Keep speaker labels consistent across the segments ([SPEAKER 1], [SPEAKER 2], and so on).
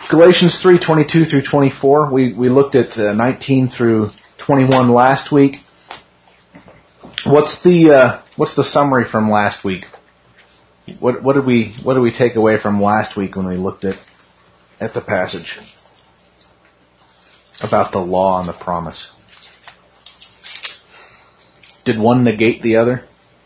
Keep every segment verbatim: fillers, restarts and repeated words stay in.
[SPEAKER 1] Galatians three twenty-two through twenty-four. We we looked at uh, nineteen through twenty-one last week. What's the uh, what's the summary from last week? What what did we what did we take away from last week when we looked at at the passage about the law and the promise? Did one negate the other?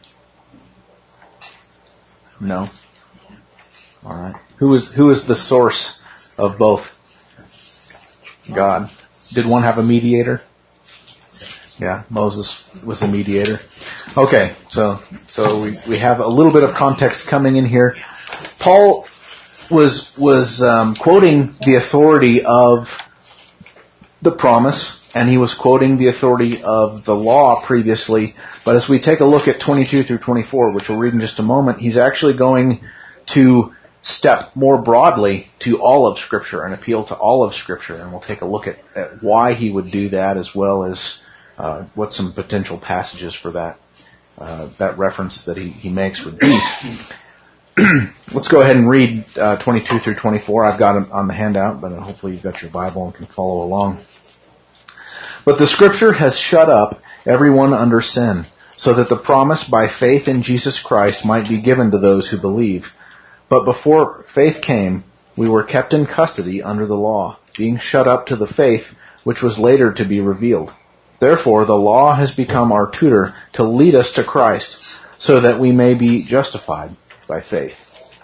[SPEAKER 1] No. All right. Who is who is the source of both? God. Did one have a mediator? Yeah, Moses was a mediator. Okay, so so we, we have a little bit of context coming in here. Paul was was um, quoting the authority of the promise, and he was quoting the authority of the law previously. But as we take a look at twenty-two through twenty-four, which we'll read in just a moment, he's actually going to step more broadly to all of Scripture and appeal to all of Scripture. And we'll take a look at, at why he would do that, as well as uh, what some potential passages for that uh, that reference that he, he makes would be. Let's go ahead and read uh, twenty-two through twenty-four. I've got them on the handout, but hopefully you've got your Bible and can follow along. But the Scripture has shut up everyone under sin, so that the promise by faith in Jesus Christ might be given to those who believe. But before faith came, we were kept in custody under the law, being shut up to the faith which was later to be revealed. Therefore, the law has become our tutor to lead us to Christ, so that we may be justified by faith.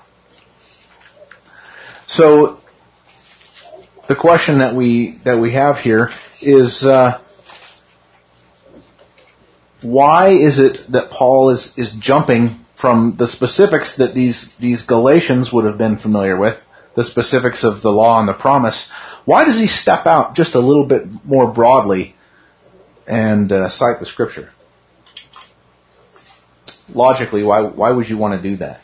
[SPEAKER 1] So, the question that we that we have here is, uh, why is it that Paul is, is jumping from the specifics that these, these Galatians would have been familiar with, the specifics of the law and the promise? Why does he step out just a little bit more broadly and uh, cite the Scripture? Logically, why why would you want to do that?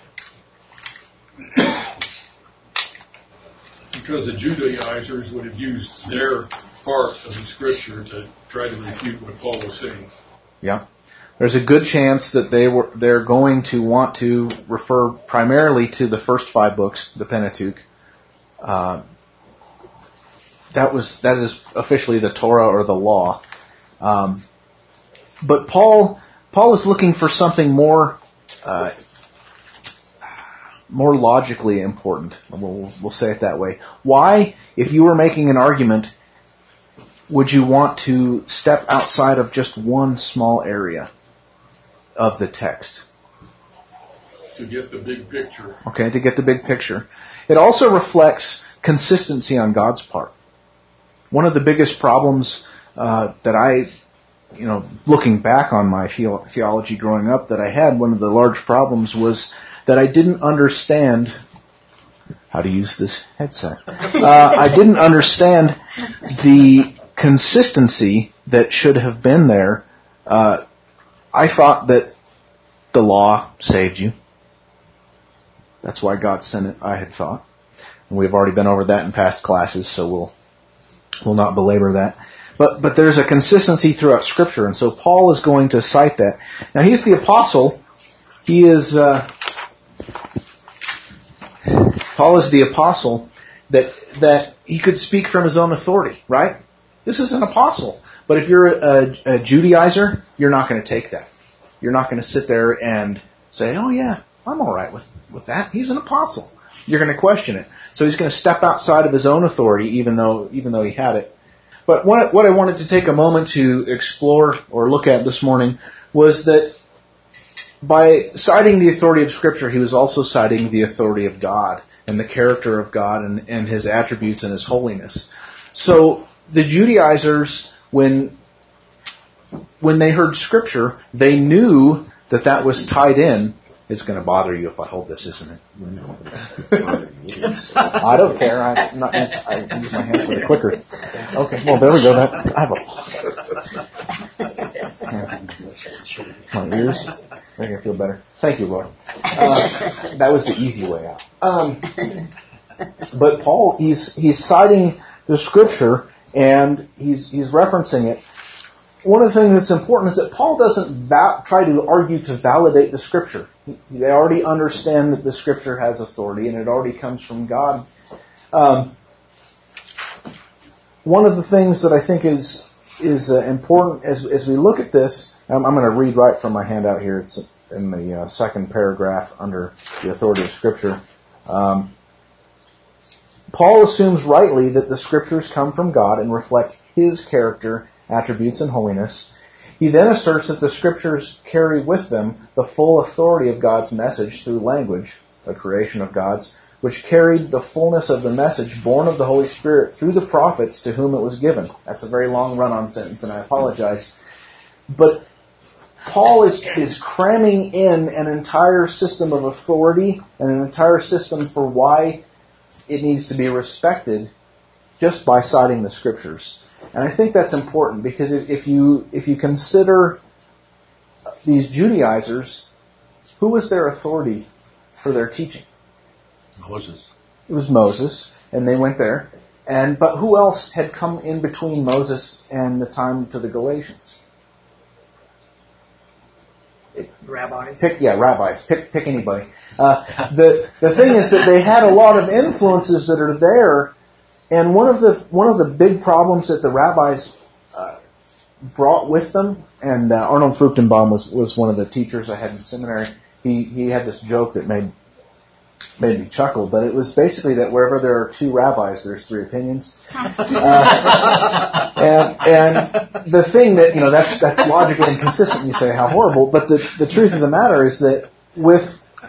[SPEAKER 2] Because the Judaizers would have used their part of the Scripture to try to refute what Paul was saying.
[SPEAKER 1] Yeah. There's a good chance that they were they're going to want to refer primarily to the first five books, the Pentateuch. Uh, that was that is officially the Torah or the law. Um, but Paul Paul is looking for something more uh, more logically important. We'll, we'll say it that way. Why, if you were making an argument, would you want to step outside of just one small area of the text?
[SPEAKER 2] To get the big picture.
[SPEAKER 1] Okay, to get the big picture. It also reflects consistency on God's part. One of the biggest problems uh, that I, you know, looking back on my the- theology growing up that I had, one of the large problems was that I didn't understand how to use this headset. Uh, I didn't understand the consistency that should have been there. Uh, I thought that the law saved you. That's why God sent it, I had thought. And we've already been over that in past classes, so we'll we'll not belabor that. But but there's a consistency throughout Scripture, and so Paul is going to cite that. Now, he's the apostle. He is uh, Paul is the apostle that that he could speak from his own authority, right? This is an apostle. But if you're a, a Judaizer, you're not going to take that. You're not going to sit there and say, oh yeah, I'm all right with, with that. He's an apostle. You're going to question it. So he's going to step outside of his own authority, even though even though he had it. But what, what I wanted to take a moment to explore or look at this morning was that by citing the authority of Scripture, he was also citing the authority of God and the character of God and, and His attributes and His holiness. So the Judaizers, when when they heard Scripture, they knew that that was tied in. It's going to bother you if I hold this, isn't it? I don't care. I'm not use, I use my hands for the clicker. Okay, well, there we go. That I have a my ears. Make it feel better. Thank you, Lord. Uh, that was the easy way out. Um, but Paul, he's he's citing the Scripture and he's he's referencing it. One of the things that's important is that Paul doesn't va- try to argue to validate the Scripture. They already understand that the Scripture has authority and it already comes from God. Um, one of the things that I think is is uh, important as as we look at this, I'm, I'm going to read right from my handout here. It's in the uh, second paragraph under the authority of Scripture. Um, Paul assumes rightly that the Scriptures come from God and reflect His character, attributes, and holiness. He then asserts that the Scriptures carry with them the full authority of God's message through language, a creation of God's, which carried the fullness of the message born of the Holy Spirit through the prophets to whom it was given. That's a very long run-on sentence, and I apologize. But Paul is, is cramming in an entire system of authority and an entire system for why it needs to be respected just by citing the Scriptures. And I think that's important because if you if you consider these Judaizers, who was their authority for their teaching?
[SPEAKER 2] Moses.
[SPEAKER 1] It was Moses, and they went there. And but who else had come in between Moses and the time to the Galatians? It,
[SPEAKER 3] rabbis.
[SPEAKER 1] Pick, yeah, rabbis. Pick pick anybody. Uh, the the thing is that they had a lot of influences that are there, and one of the one of the big problems that the rabbis uh, brought with them, and uh, Arnold Fruchtenbaum was was one of the teachers I had in seminary. He he had this joke that made. made me chuckle, but it was basically that wherever there are two rabbis, there's three opinions. Uh, and, and the thing that, you know, that's that's logically inconsistent. You say, how horrible. But the, the truth of the matter is that with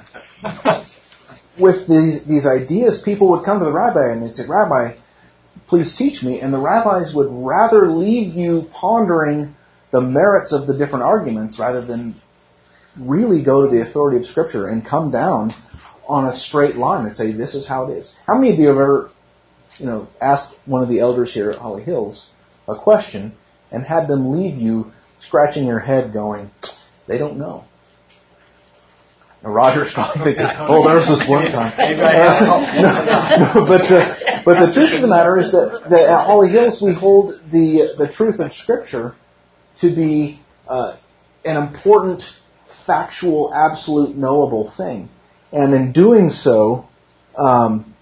[SPEAKER 1] with these these ideas, people would come to the rabbi and they'd say, Rabbi, please teach me. And the rabbis would rather leave you pondering the merits of the different arguments rather than really go to the authority of Scripture and come down on a straight line and say, this is how it is. How many of you have ever, you know, asked one of the elders here at Holly Hills a question and had them leave you scratching your head going, they don't know? And Roger's probably thinking, oh, there was this one time. Uh, no, no, but, uh, but the truth of the matter is that, that at Holly Hills we hold the, the truth of Scripture to be uh, an important, factual, absolute, knowable thing. And in doing so, um,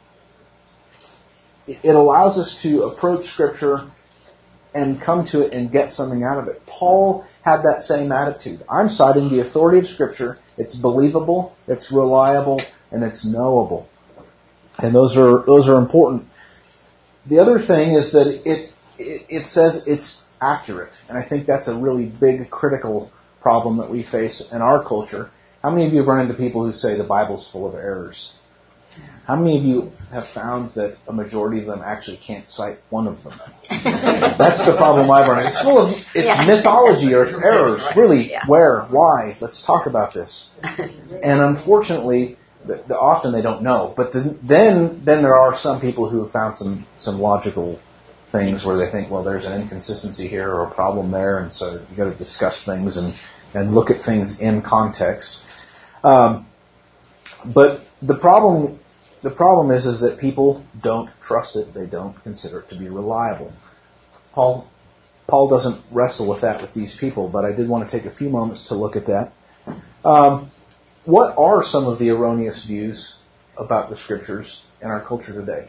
[SPEAKER 1] it allows us to approach Scripture and come to it and get something out of it. Paul had that same attitude. I'm citing the authority of Scripture. It's believable, it's reliable, and it's knowable. And those are those are important. The other thing is that it it, it says it's accurate. And I think that's a really big critical problem that we face in our culture. How many of you have run into people who say the Bible's full of errors? How many of you have found that a majority of them actually can't cite one of them? That's the problem I've run into. It's full of it's yeah. mythology or it's errors. Really, yeah. Where? Why? Let's talk about this. And unfortunately, the, the, often they don't know. But the, then then there are some people who have found some, some logical things where they think, well, there's an inconsistency here or a problem there, and so you've got to discuss things and, and look at things in context. Um, but the problem, the problem is, is that people don't trust it. They don't consider it to be reliable. Paul, Paul doesn't wrestle with that with these people, but I did want to take a few moments to look at that. Um, what are some of the erroneous views about the Scriptures in our culture today?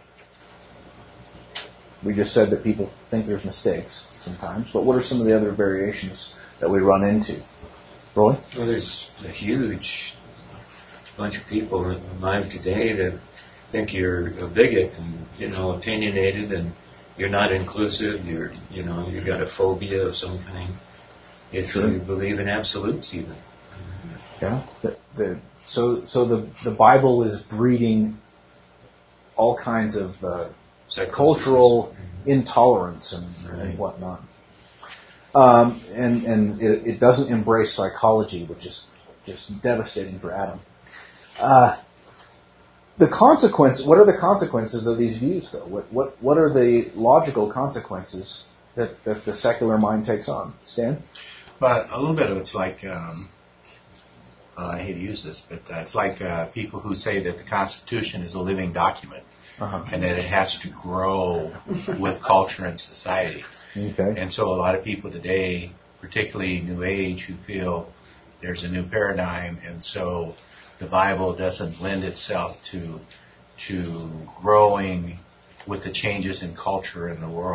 [SPEAKER 1] We just said that people think there's mistakes sometimes, but what are some of the other variations that we run into? Roy?
[SPEAKER 4] Well, there's a huge bunch of people alive today that think you're a bigot and, you know, opinionated and you're not inclusive, you're, you know, you've got a phobia of some kind. If sure. you believe in absolutes even.
[SPEAKER 1] Yeah. The, the, so so the, the Bible is breeding all kinds of uh, cultural mm-hmm. intolerance and, right. and whatnot. Um, and and it, it doesn't embrace psychology, which is just devastating for Adam. Uh, the consequence. What are the consequences of these views, though? What what what are the logical consequences that, that the secular mind takes on? Stan?
[SPEAKER 5] But a little bit of it's like um, uh, I hate to use this, but uh, it's like uh, people who say that the Constitution is a living document uh-huh. and that it has to grow with culture and society.
[SPEAKER 1] Okay.
[SPEAKER 5] And so a lot of people today, particularly New Age, who feel there's a new paradigm, and so the Bible doesn't lend itself to to growing with the changes in culture in the world.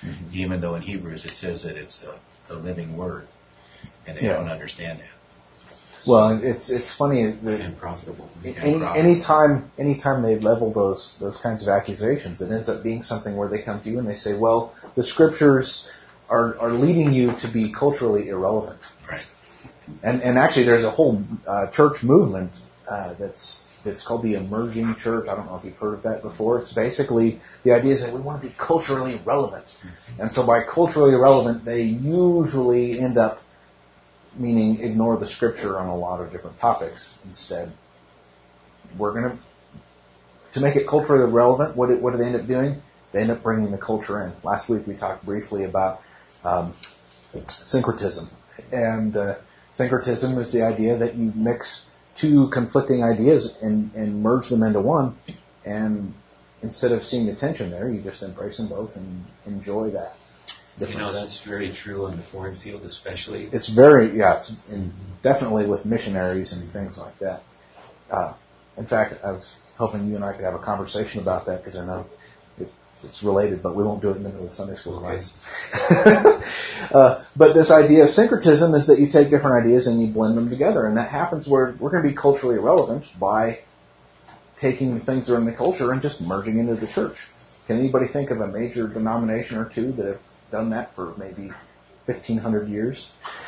[SPEAKER 5] Mm-hmm. Even though in Hebrews it says that it's the, the living word, and they
[SPEAKER 1] Yeah.
[SPEAKER 5] don't understand that.
[SPEAKER 1] Well, it's it's funny that
[SPEAKER 4] And profitable.
[SPEAKER 1] any anytime anytime they level those those kinds of accusations, it ends up being something where they come to you and they say, well, the scriptures are are leading you to be culturally irrelevant.
[SPEAKER 5] Right.
[SPEAKER 1] And and actually, there's a whole uh, church movement uh, that's that's called the emerging church. I don't know if you've heard of that before. It's basically the idea is that we want to be culturally relevant, and so by culturally relevant, they usually end up meaning ignore the scripture on a lot of different topics. Instead, we're going to to make it culturally relevant. What do, what do they end up doing? They end up bringing the culture in. Last week we talked briefly about um, syncretism, and uh, syncretism is the idea that you mix two conflicting ideas and, and merge them into one, and instead of seeing the tension there, you just embrace them both and enjoy that difference.
[SPEAKER 4] You know, that's very true on the foreign field especially.
[SPEAKER 1] It's very, yeah, it's in, definitely with missionaries and things like that. Uh, in fact, I was hoping you and I could have a conversation about that because I know it, it's related, but we won't do it in the middle of Sunday school class. Okay. uh, but this idea of syncretism is that you take different ideas and you blend them together, and that happens where we're going to be culturally relevant by taking the things that are in the culture and just merging into the church. Can anybody think of a major denomination or two that have done that for maybe fifteen hundred years?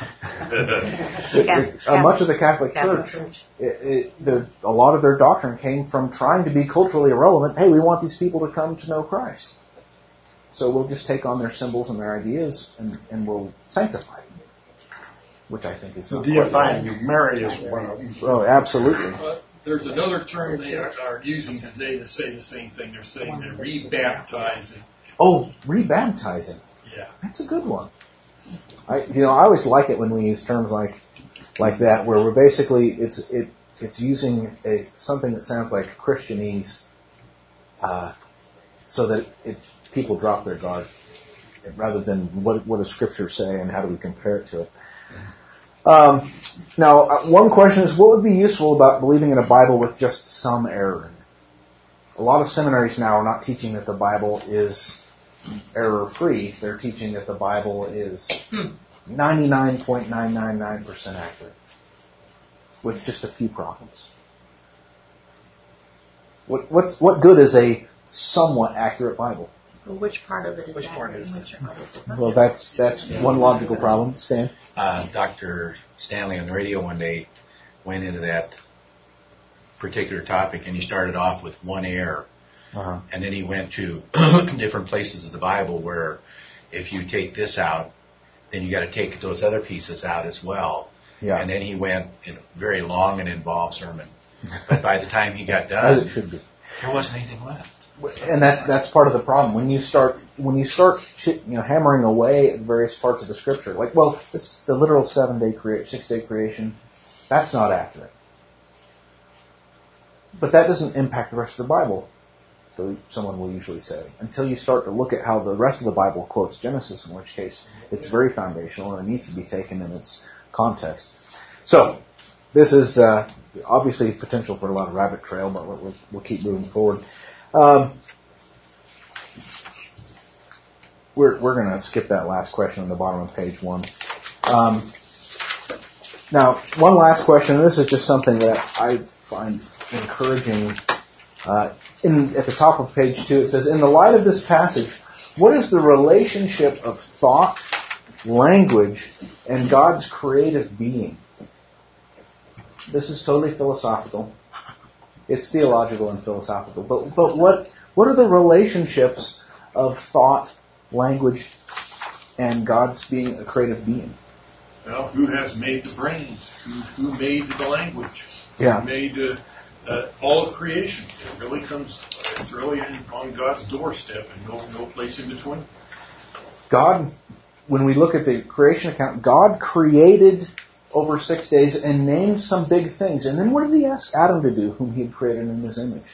[SPEAKER 3] Yeah.
[SPEAKER 1] uh, much of the Catholic,
[SPEAKER 3] Catholic
[SPEAKER 1] Church,
[SPEAKER 3] Church.
[SPEAKER 1] It, it, the, a lot of their doctrine came from trying to be culturally irrelevant. Hey, we want these people to come to know Christ. So we'll just take on their symbols and their ideas and, and we'll sanctify them, which I think is...
[SPEAKER 6] So deifying Mary is one of them.
[SPEAKER 1] Oh, absolutely.
[SPEAKER 2] But there's another term they are, are using today to say the same thing. They're saying they're rebaptizing.
[SPEAKER 1] Oh, rebaptizing.
[SPEAKER 2] Yeah.
[SPEAKER 1] That's a good one. I, you know, I always like it when we use terms like like that, where we're basically it's it it's using a something that sounds like Christianese, uh, so that it people drop their guard rather than what what does Scripture say and how do we compare it to it. Um, now, uh, one question is, what would be useful about believing in a Bible with just some error in it? A lot of seminaries now are not teaching that the Bible is error-free. They're teaching that the Bible is ninety-nine point nine nine nine percent accurate, with just a few problems. What what's what good is a somewhat accurate Bible?
[SPEAKER 3] Well, which part of it is
[SPEAKER 5] Which
[SPEAKER 3] that?
[SPEAKER 5] part is
[SPEAKER 3] Which part is it?
[SPEAKER 1] Well, that's that's one logical problem. Stan?
[SPEAKER 5] Uh, Doctor Stanley on the radio one day went into that particular topic, and he started off with one error.
[SPEAKER 1] Uh-huh.
[SPEAKER 5] And then he went to different places of the Bible where if you take this out, then you got to take those other pieces out as well.
[SPEAKER 1] Yeah.
[SPEAKER 5] And then he went in a very long and involved sermon. But by the time he got
[SPEAKER 1] As
[SPEAKER 5] done,
[SPEAKER 1] it should be.
[SPEAKER 5] there wasn't anything left.
[SPEAKER 1] And that that's part of the problem. When you start when you start you know hammering away at various parts of the Scripture, like well, this the literal seven day creation, six day creation, that's not accurate. But that doesn't impact the rest of the Bible. So someone will usually say, until you start to look at how the rest of the Bible quotes Genesis, in which case it's very foundational and it needs to be taken in its context. So, this is uh, obviously potential for a lot of rabbit trail, but we'll, we'll keep moving forward. Um, we're we're going to skip that last question on the bottom of page one. Um, now, one last question, and this is just something that I find encouraging. Uh, in, at the top of page two, it says, in the light of this passage, what is the relationship of thought, language, and God's creative being? This is totally philosophical. It's theological and philosophical. But but what what are the relationships of thought, language, and God's being a creative being?
[SPEAKER 2] Well, who has made the brains? Who, who made the language?
[SPEAKER 1] Yeah.
[SPEAKER 2] Who made uh, uh, all of creation? It really comes. It's really in, on God's doorstep, and no no place in between.
[SPEAKER 1] God, when we look at the creation account, God created over six days and named some big things. And then what did he ask Adam to do, whom he had created in his image?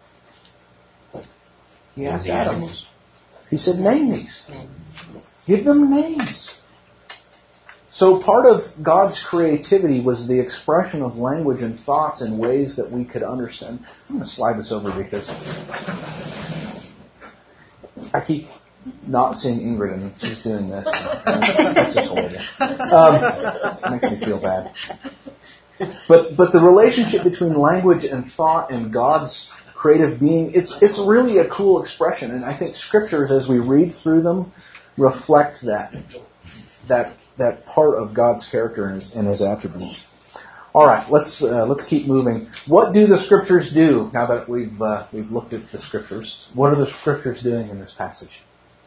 [SPEAKER 1] He asked Adam. He said, name these. Give them names. So part of God's creativity was the expression of language and thoughts in ways that we could understand. I'm going to slide this over because I keep not seeing Ingrid and she's doing this. That's just horrible. Um, makes me feel bad. But but the relationship between language and thought and God's creative being, it's it's really a cool expression. And I think scriptures, as we read through them, reflect that that that part of God's character and his, and his attributes. All right, let's uh, let's keep moving. What do the scriptures do? Now that we've uh, we've looked at the scriptures, what are the scriptures doing in this passage?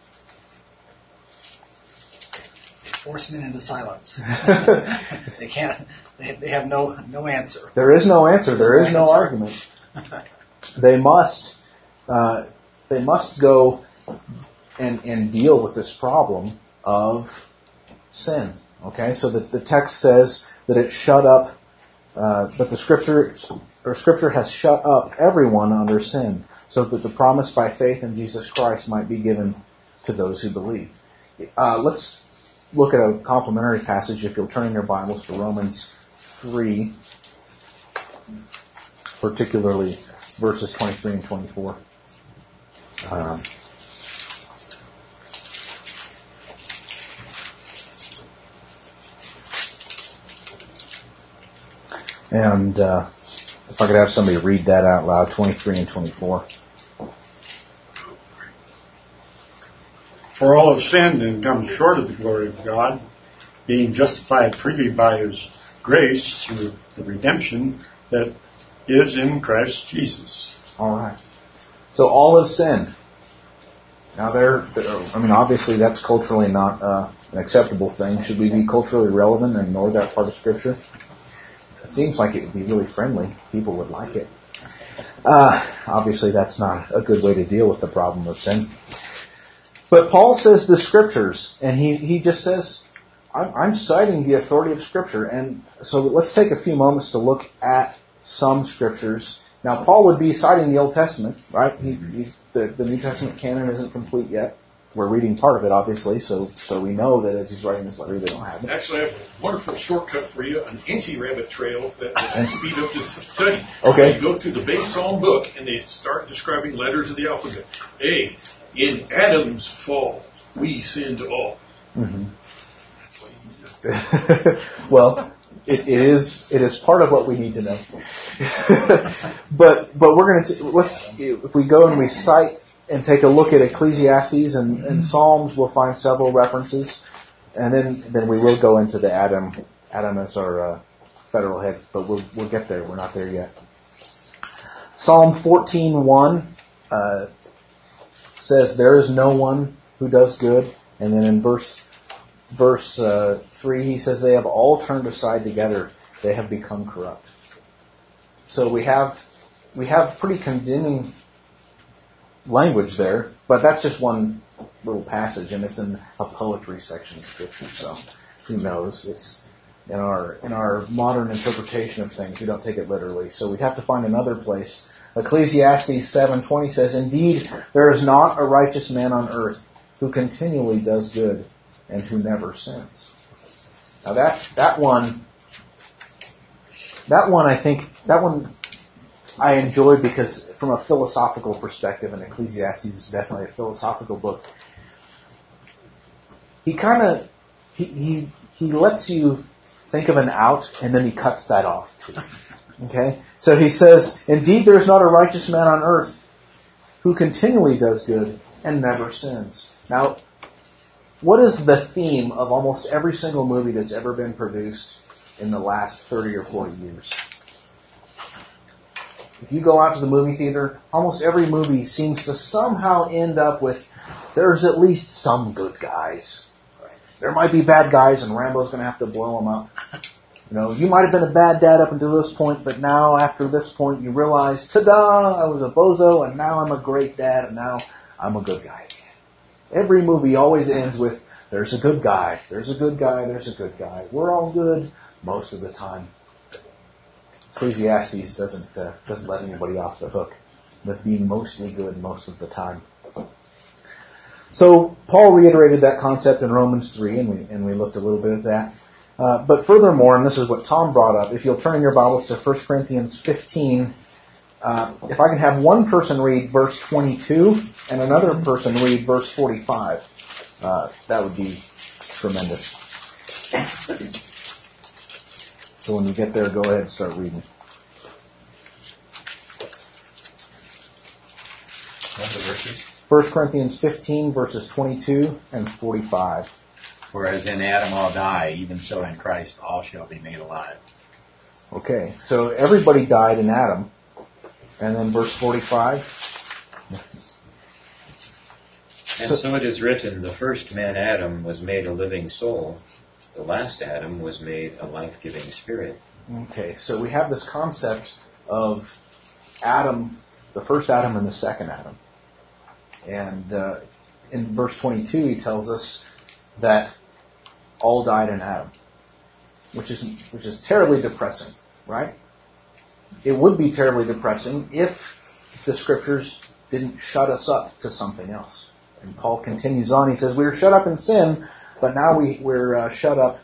[SPEAKER 3] Forcing it into silence. They can't. They, they have no no answer.
[SPEAKER 1] There is no answer. There is no argument. They must. Uh, they must go and and deal with this problem of sin. Okay, so the the text says that it shut up. Uh, but the scripture or scripture has shut up everyone under sin, so that the promise by faith in Jesus Christ might be given to those who believe. Uh, let's look at a complementary passage, if you'll turn in your Bibles to Romans three, particularly verses twenty-three and twenty-four. Um, and uh, if I could have somebody read that out loud, twenty-three and twenty-four.
[SPEAKER 6] For all have sinned and come short of the glory of God, being justified freely by His grace through the redemption that is in Christ Jesus.
[SPEAKER 1] All right. So all have sinned. Now, there. I mean, obviously, that's culturally not uh, an acceptable thing. Should we be culturally relevant and ignore that part of Scripture? It seems like it would be really friendly. People would like it. Uh, obviously, that's not a good way to deal with the problem of sin. But Paul says the Scriptures, and he, he just says, I'm, I'm citing the authority of Scripture. And so let's take a few moments to look at some Scriptures. Now, Paul would be citing the Old Testament, right? He, he's, the, the New Testament canon isn't complete yet. We're reading part of it, obviously, so so we know that as he's writing this letter, they don't have it.
[SPEAKER 2] Actually, I have a wonderful shortcut for you, an anti-rabbit trail that will speed up this study.
[SPEAKER 1] Okay.
[SPEAKER 2] You go through the base Psalm book, and they start describing letters of the alphabet. A, in Adam's fall, we sinned all.
[SPEAKER 1] Mm-hmm. That's what you need. Well, it, it is it is part of what we need to know. but but we're going to let's if we go and we cite and take a look at Ecclesiastes and, and Psalms, we'll find several references, and then, then we will go into the Adam Adam as our uh, federal head, but we'll we'll get there. We're not there yet. Psalm fourteen one uh, says, "There is no one who does good," and then in verse verse uh, three he says, "They have all turned aside together; they have become corrupt." So we have we have pretty condemning language there, but that's just one little passage, and it's in a poetry section of Scripture, so who knows? It's in our in our modern interpretation of things, we don't take it literally, so we have to find another place. Ecclesiastes seven twenty says, "Indeed, there is not a righteous man on earth who continually does good and who never sins." Now that that one, that one, I think that one. I enjoy because from a philosophical perspective, and Ecclesiastes is definitely a philosophical book, he kind of, he, he he lets you think of an out, and then he cuts that off too. Okay? So he says, "Indeed there is not a righteous man on earth who continually does good and never sins." Now, what is the theme of almost every single movie that's ever been produced in the last thirty or forty years? If you go out to the movie theater, almost every movie seems to somehow end up with, there's at least some good guys. There might be bad guys, and Rambo's going to have to blow them up. You know, you might have been a bad dad up until this point, but now after this point you realize, ta-da, I was a bozo, and now I'm a great dad, and now I'm a good guy again. Every movie always ends with, there's a good guy, there's a good guy, there's a good guy. We're all good most of the time. Ecclesiastes doesn't uh, doesn't let anybody off the hook with being mostly good most of the time. So Paul reiterated that concept in Romans three, and we and we looked a little bit at that. Uh, but furthermore, and this is what Tom brought up, if you'll turn in your Bibles to First Corinthians fifteen, Uh, if I can have one person read verse twenty-two and another person read verse forty-five, uh, that would be tremendous. So when you get there, go ahead and start reading.
[SPEAKER 5] What are the verses?
[SPEAKER 1] First Corinthians fifteen, verses twenty-two and forty-five.
[SPEAKER 5] Whereas in Adam all die, even so in Christ all shall be made alive.
[SPEAKER 1] Okay, so everybody died in Adam. And then verse forty-five.
[SPEAKER 4] And so, so it is written, the first man Adam was made a living soul. The last Adam was made a life-giving spirit.
[SPEAKER 1] Okay, so we have this concept of Adam, the first Adam and the second Adam. And uh, in verse twenty-two, he tells us that all died in Adam, which is which is terribly depressing, right? It would be terribly depressing if the Scriptures didn't shut us up to something else. And Paul continues on. He says, we were shut up in sin, but now we, we're uh, shut up.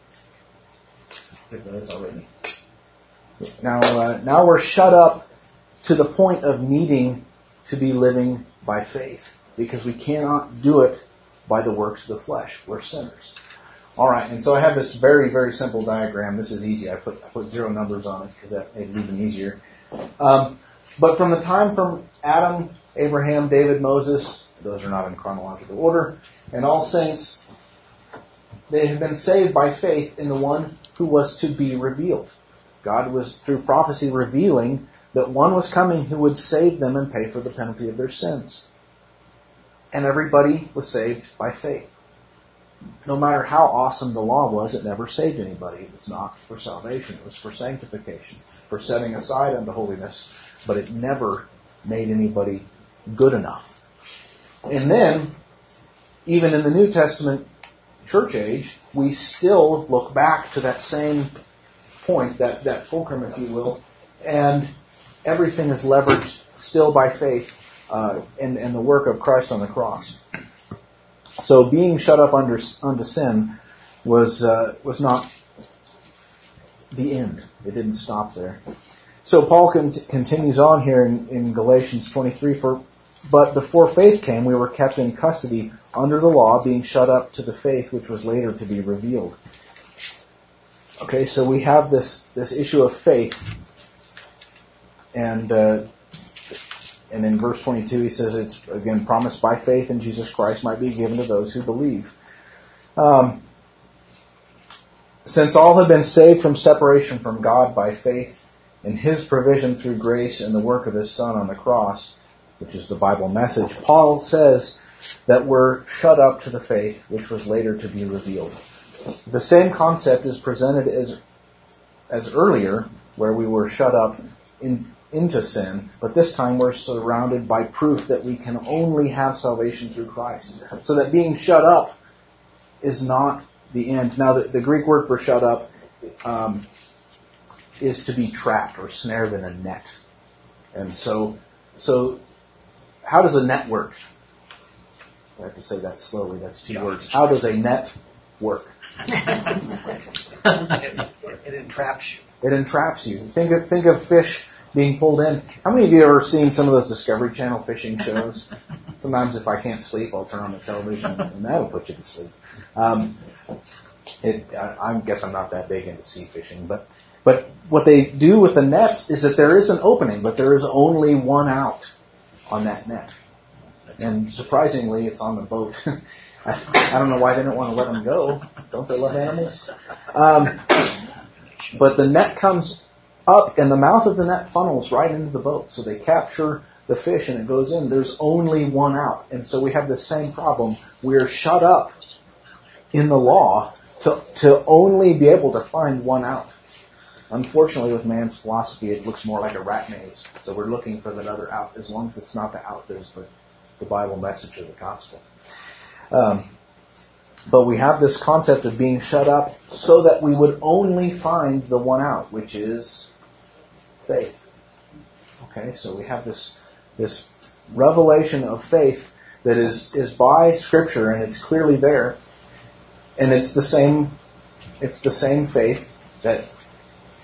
[SPEAKER 1] Now, uh, now we're shut up to the point of needing to be living by faith, because we cannot do it by the works of the flesh. We're sinners. All right, and so I have this very, very simple diagram. This is easy. I put I put zero numbers on it because that made it even easier. Um, but from the time from Adam, Abraham, David, Moses, those are not in chronological order, and all saints, they have been saved by faith in the one who was to be revealed. God was, through prophecy, revealing that one was coming who would save them and pay for the penalty of their sins. And everybody was saved by faith. No matter how awesome the law was, it never saved anybody. It was not for salvation. It was for sanctification, for setting aside unto holiness. But it never made anybody good enough. And then, even in the New Testament church age, we still look back to that same point, that, that fulcrum, if you will, and everything is leveraged still by faith uh, in, in the work of Christ on the cross. So being shut up under unto sin was uh, was not the end. It didn't stop there. So Paul cont- continues on here in, in Galatians twenty-three. For but before faith came, we were kept in custody under the law, being shut up to the faith which was later to be revealed. Okay, so we have this this issue of faith, and. Uh, And in verse twenty-two, he says it's, again, promised by faith in Jesus Christ might be given to those who believe. Um, Since all have been saved from separation from God by faith in His provision through grace and the work of His Son on the cross, which is the Bible message, Paul says that we're shut up to the faith which was later to be revealed. The same concept is presented as, as earlier, where we were shut up in into sin, but this time we're surrounded by proof that we can only have salvation through Christ. So that being shut up is not the end. Now, the, the Greek word for shut up um, is to be trapped or snared in a net. And so, so how does a net work? I have to say that slowly. That's two yeah. words. How does a net work?
[SPEAKER 3] it, it entraps you.
[SPEAKER 1] It entraps you. Think of think of fish being pulled in. How many of you have ever seen some of those Discovery Channel fishing shows? Sometimes if I can't sleep, I'll turn on the television and that'll put you to sleep. Um, it, I, I guess I'm not that big into sea fishing, but but what they do with the nets is that there is an opening, but there is only one out on that net. And surprisingly, it's on the boat. I, I don't know why they don't want to let them go. Don't they love animals? Um, but the net comes up, and the mouth of the net funnels right into the boat. So they capture the fish, and it goes in. There's only one out. And so we have the same problem. We're shut up in the law to, to only be able to find one out. Unfortunately, with man's philosophy, it looks more like a rat maze. So we're looking for that other out. As long as it's not the out, there's the, the Bible message of the gospel. Um, but we have this concept of being shut up so that we would only find the one out, which is faith. Okay, so we have this this revelation of faith that is, is by Scripture, and it's clearly there. And it's the same it's the same faith that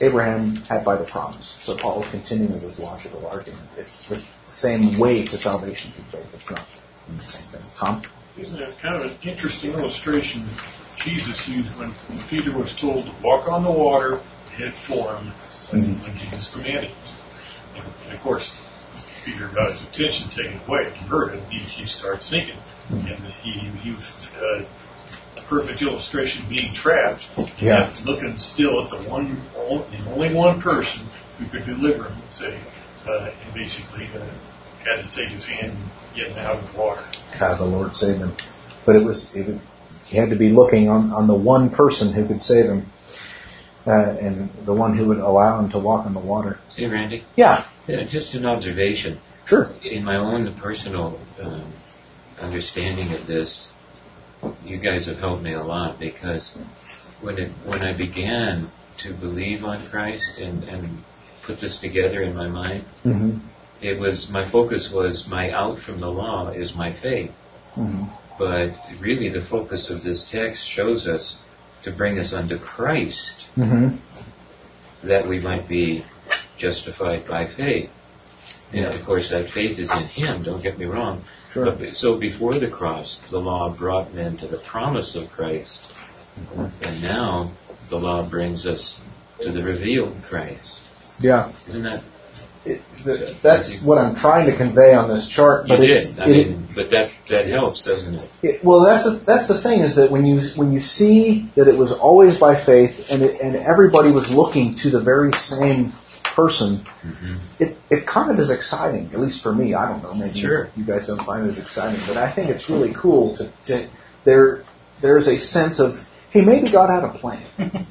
[SPEAKER 1] Abraham had by the promise. So Paul is continuing with his logical argument. It's the same way to salvation through faith. It's not the same thing. Tom?
[SPEAKER 2] Isn't it kind of an interesting illustration Jesus used when Peter was told to walk on the water head for him mm-hmm. when Jesus commanded him? And of course, Peter got his attention taken away. He heard it. He, he started sinking. Mm-hmm. And he, he was uh, a perfect illustration being trapped.
[SPEAKER 1] Yeah.
[SPEAKER 2] And looking still at the one, the only one person who could deliver him, say, uh, and basically uh, had to take his hand and get him out of the water.
[SPEAKER 1] God, the Lord saved him. But it was, it, he had to be looking on, on the one person who could save him. Uh, and the one who would allow him to walk on the water.
[SPEAKER 4] Hey, Randy?
[SPEAKER 1] Yeah.
[SPEAKER 4] Yeah, just an observation.
[SPEAKER 1] Sure.
[SPEAKER 4] In my own personal um, understanding of this, you guys have helped me a lot, because when it when I began to believe on Christ and, and put this together in my mind,
[SPEAKER 1] mm-hmm.
[SPEAKER 4] it was my focus was my out from the law is my faith.
[SPEAKER 1] Mm-hmm.
[SPEAKER 4] But really the focus of this text shows us to bring us unto Christ,
[SPEAKER 1] mm-hmm.
[SPEAKER 4] that we might be justified by faith. And
[SPEAKER 1] yeah.
[SPEAKER 4] of course that faith is in Him, don't get me wrong.
[SPEAKER 1] Sure.
[SPEAKER 4] But, so before the cross, the law brought men to the promise of Christ. Mm-hmm. And now the law brings us to the revealed Christ.
[SPEAKER 1] Yeah.
[SPEAKER 4] Isn't that...
[SPEAKER 1] It, the, that's what I'm trying to convey on this chart. But
[SPEAKER 4] you
[SPEAKER 1] it's,
[SPEAKER 4] did. I
[SPEAKER 1] it,
[SPEAKER 4] mean, but that, that helps, doesn't it?
[SPEAKER 1] it? Well, that's the, that's the thing, is that when you when you see that it was always by faith, and it, and everybody was looking to the very same person, mm-hmm. it it kind of is exciting. At least for me, I don't know. Maybe
[SPEAKER 4] sure.
[SPEAKER 1] you guys don't find it as exciting, but I think it's really cool to, to there. There's a sense of, hey, maybe God had a plan,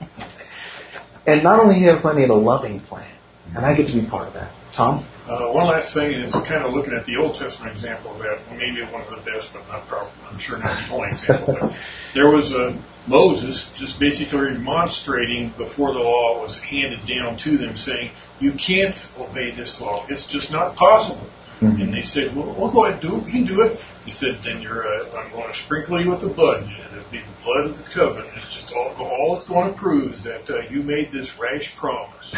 [SPEAKER 1] and not only did He have a plan, He had a loving plan, and I get to be part of that. Tom?
[SPEAKER 2] Uh, one last thing is kind of looking at the Old Testament example of that. Maybe one of the best, but not probably, I'm sure not the only example. But there was a Moses just basically demonstrating before the law was handed down to them, saying, you can't obey this law. It's just not possible. Mm-hmm. And they said, well, we'll go ahead and do it. We can do it. He said, then you're, uh, I'm going to sprinkle you with the blood. It'll be the blood of the covenant. It's just all, all it's going to prove is that uh, you made this rash promise.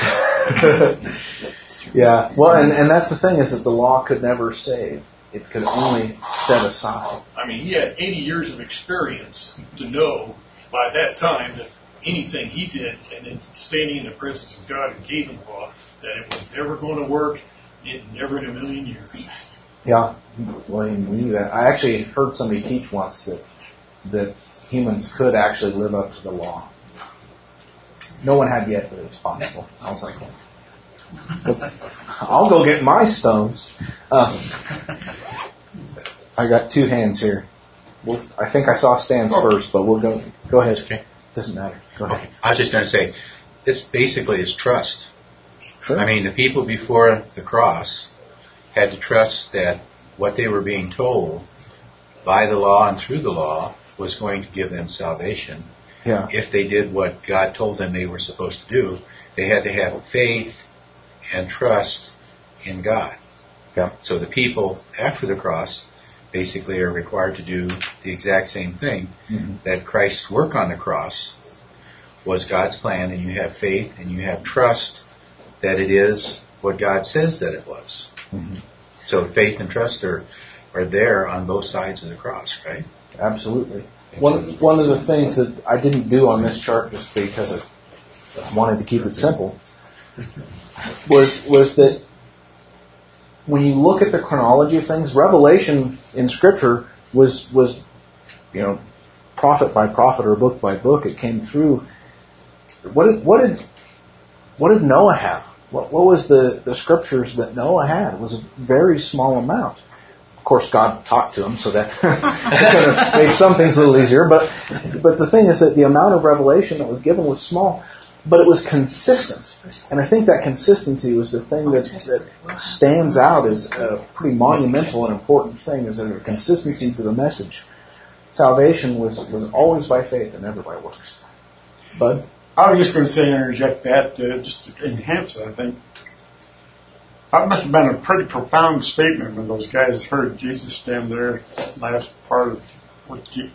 [SPEAKER 1] Yeah. Well, and, and that's the thing, is that the law could never save. It could only set aside.
[SPEAKER 2] I mean, he had eighty years of experience to know by that time that anything he did, and then standing in the presence of God who gave him the law, that it was never going to work. It never in a million years.
[SPEAKER 1] Yeah, well, we knew that. I actually heard somebody teach once that that humans could actually live up to the law. No one had yet, but it was possible. I was like, well, I'll go get my stones. Uh, I got two hands here. We'll, I think I saw Stan's first, but we'll go. Go ahead.
[SPEAKER 5] Okay.
[SPEAKER 1] Doesn't matter. Go ahead.
[SPEAKER 5] Okay. I was just going to say, it's basically is trust.
[SPEAKER 1] Sure.
[SPEAKER 5] I mean, the people before the cross had to trust that what they were being told by the law and through the law was going to give them salvation.
[SPEAKER 1] Yeah.
[SPEAKER 5] If they did what God told them they were supposed to do, they had to have faith and trust in God.
[SPEAKER 1] Yeah.
[SPEAKER 5] So the people after the cross basically are required to do the exact same thing, mm-hmm. that Christ's work on the cross was God's plan, and you have faith and you have trust that it is what God says that it was. Mm-hmm. So faith and trust are, are there on both sides of the cross, right?
[SPEAKER 1] Absolutely. One one of the things that I didn't do on this chart, just because I wanted to keep it simple, was was that when you look at the chronology of things, Revelation in Scripture was was you know prophet by prophet or book by book. It came through. What did what did what did Noah have? What, what was the, the scriptures that Noah had? It was a very small amount. Of course, God talked to him, so that kind of made some things a little easier. But but the thing is that the amount of revelation that was given was small, but it was consistent. And I think that consistency was the thing that, that stands out as a pretty monumental and important thing, is a consistency to the message. Salvation was, was always by faith and never by works. Bud?
[SPEAKER 6] I was just going to say, interject that, uh, just to enhance it, I think. That must have been a pretty profound statement when those guys heard Jesus stand there, last part of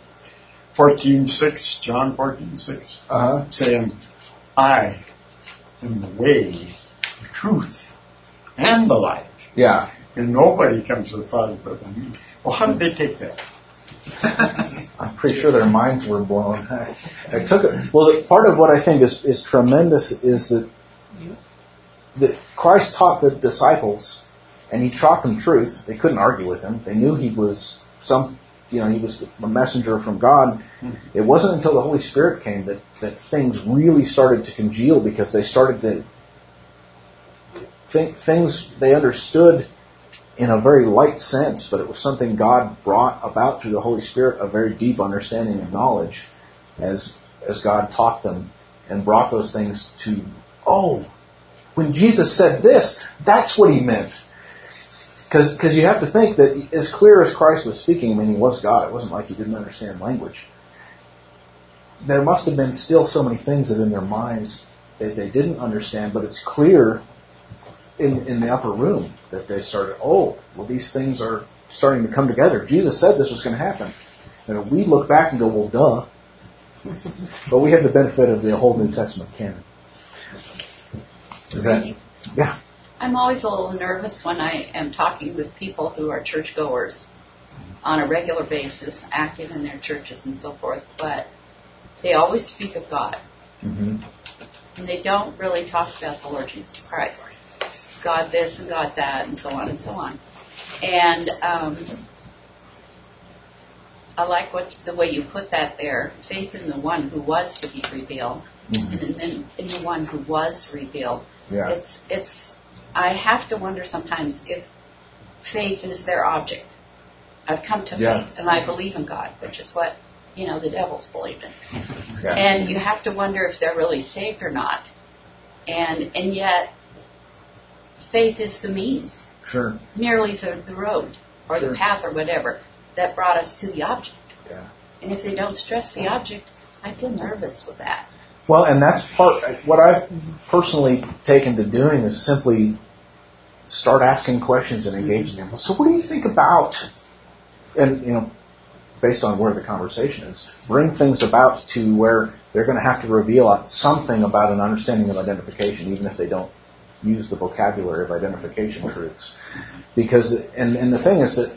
[SPEAKER 6] fourteen six, John fourteen six,
[SPEAKER 1] uh-huh.
[SPEAKER 6] saying, I am the way, the truth, and the life.
[SPEAKER 1] Yeah.
[SPEAKER 6] And nobody comes to the Father but by me. Well, how did they take that?
[SPEAKER 1] I'm pretty sure their minds were blown. I, I took it. Well, the, part of what I think is, is tremendous is that, that Christ taught the disciples, and He taught them truth. They couldn't argue with Him. They knew He was some, you know, He was a messenger from God. It wasn't until the Holy Spirit came that, that things really started to congeal, because they started to think things they understood in a very light sense, but it was something God brought about through the Holy Spirit, a very deep understanding and knowledge as as God taught them and brought those things to, oh, when Jesus said this, that's what He meant. Because you have to think that as clear as Christ was speaking, I mean, He was God. It wasn't like He didn't understand language. There must have been still so many things that in their minds that they didn't understand, but it's clear in, in the upper room that they started, oh, well, these things are starting to come together. Jesus said this was going to happen. And we look back and go, well, duh. But we have the benefit of the whole New Testament canon. Is that, yeah.
[SPEAKER 7] I'm always a little nervous when I am talking with people who are churchgoers on a regular basis, active in their churches and so forth, but they always speak of God.
[SPEAKER 1] Mm-hmm.
[SPEAKER 7] And they don't really talk about the Lord Jesus Christ. God this and God that and so on and so on. And um, I like what the way you put that there. Faith in the one who was to be revealed, mm-hmm. and then in the one who was revealed.
[SPEAKER 1] Yeah.
[SPEAKER 7] It's it's. I have to wonder sometimes if faith is their object. I've come to
[SPEAKER 1] yeah.
[SPEAKER 7] faith and I believe in God, which is what, you know, the devils believe in.
[SPEAKER 1] Yeah.
[SPEAKER 7] And you have to wonder if they're really saved or not. And and yet, faith is the means.
[SPEAKER 1] Sure.
[SPEAKER 7] Merely the, the road or
[SPEAKER 1] sure.
[SPEAKER 7] the path or whatever that brought us to the object.
[SPEAKER 1] Yeah.
[SPEAKER 7] And if they don't stress the object, I feel nervous with that.
[SPEAKER 1] Well, and that's part, what I've personally taken to doing is simply start asking questions and engaging them. So what do you think about, and, you know, based on where the conversation is, bring things about to where they're going to have to reveal something about an understanding of identification, even if they don't use the vocabulary of identification truths. Because, and, and the thing is that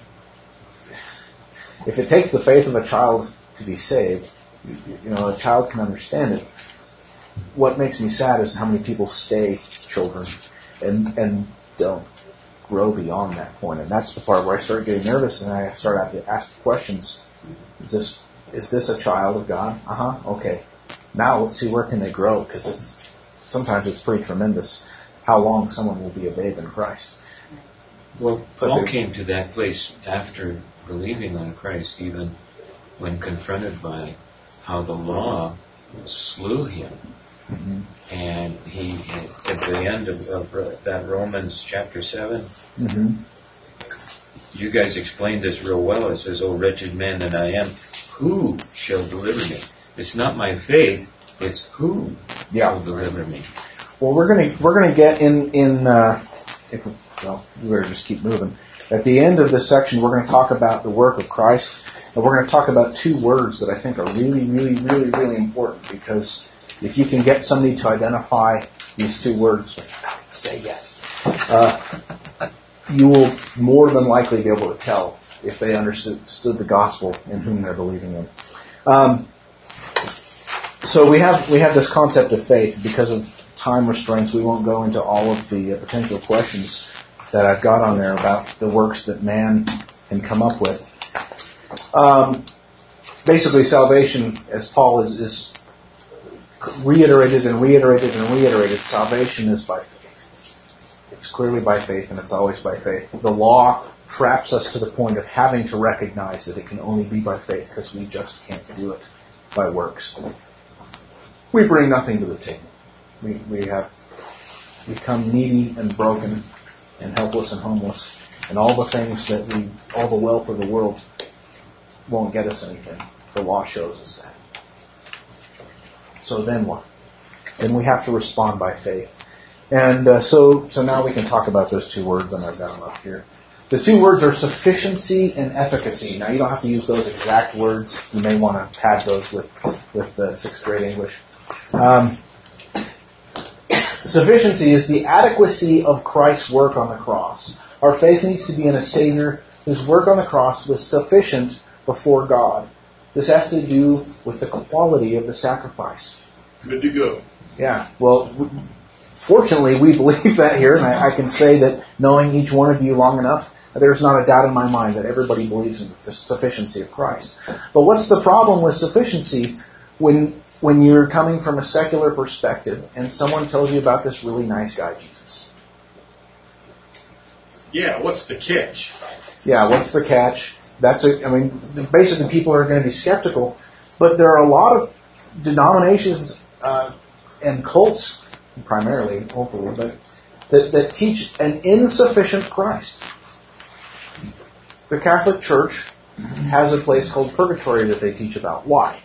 [SPEAKER 1] if it takes the faith of a child to be saved, you, you know, a child can understand it. What makes me sad is how many people stay children and and don't grow beyond that point. And that's the part where I start getting nervous and I start having to ask questions. Is this is this a child of God? Uh-huh, okay. Now let's see where can they grow, because it's sometimes it's pretty tremendous how long someone will be a babe in Christ.
[SPEAKER 4] Well, Paul came to that place after believing on Christ, even when confronted by how the law slew him.
[SPEAKER 1] Mm-hmm.
[SPEAKER 4] And he, at the end of, of that Romans chapter seven,
[SPEAKER 1] mm-hmm.
[SPEAKER 4] you guys explained this real well. It says, "O wretched man that I am, who shall deliver me?" It's not my faith; it's who
[SPEAKER 1] yeah.
[SPEAKER 4] will deliver me.
[SPEAKER 1] Well, we're gonna we're gonna get in in. Uh, if we, well, we better just keep moving. At the end of this section, we're going to talk about the work of Christ, and we're going to talk about two words that I think are really, really, really, really important, because if you can get somebody to identify these two words, say yes, uh, you will more than likely be able to tell if they understood the gospel in whom they're believing in. Um, so we have we have this concept of faith. Because of time restraints, we won't go into all of the uh, potential questions that I've got on there about the works that man can come up with. Um, basically, salvation, as Paul is, is reiterated and reiterated and reiterated, salvation is by faith. It's clearly by faith, and it's always by faith. The law traps us to the point of having to recognize that it can only be by faith, because we just can't do it by works. We bring nothing to the table. We, we have become needy and broken and helpless and homeless, and all the things that we, all the wealth of the world won't get us anything. The law shows us that. So then what? Then we have to respond by faith. And uh, so so now we can talk about those two words, and I've got them up here. The two words are sufficiency and efficacy. Now, you don't have to use those exact words. You may want to pad those with, with uh, sixth grade English. Um, Sufficiency is the adequacy of Christ's work on the cross. Our faith needs to be in a Savior whose work on the cross was sufficient before God. This has to do with the quality of the sacrifice.
[SPEAKER 2] Good to go.
[SPEAKER 1] Yeah, well, fortunately we believe that here, and I, I can say that knowing each one of you long enough, there's not a doubt in my mind that everybody believes in the sufficiency of Christ. But what's the problem with sufficiency when when you're coming from a secular perspective and someone tells you about this really nice guy, Jesus?
[SPEAKER 2] Yeah, what's the catch?
[SPEAKER 1] Yeah, what's the catch? That's a, I mean, basically people are going to be skeptical, but there are a lot of denominations uh, and cults, primarily, hopefully, but that, that teach an insufficient Christ. The Catholic Church has a place called purgatory that they teach about. Why?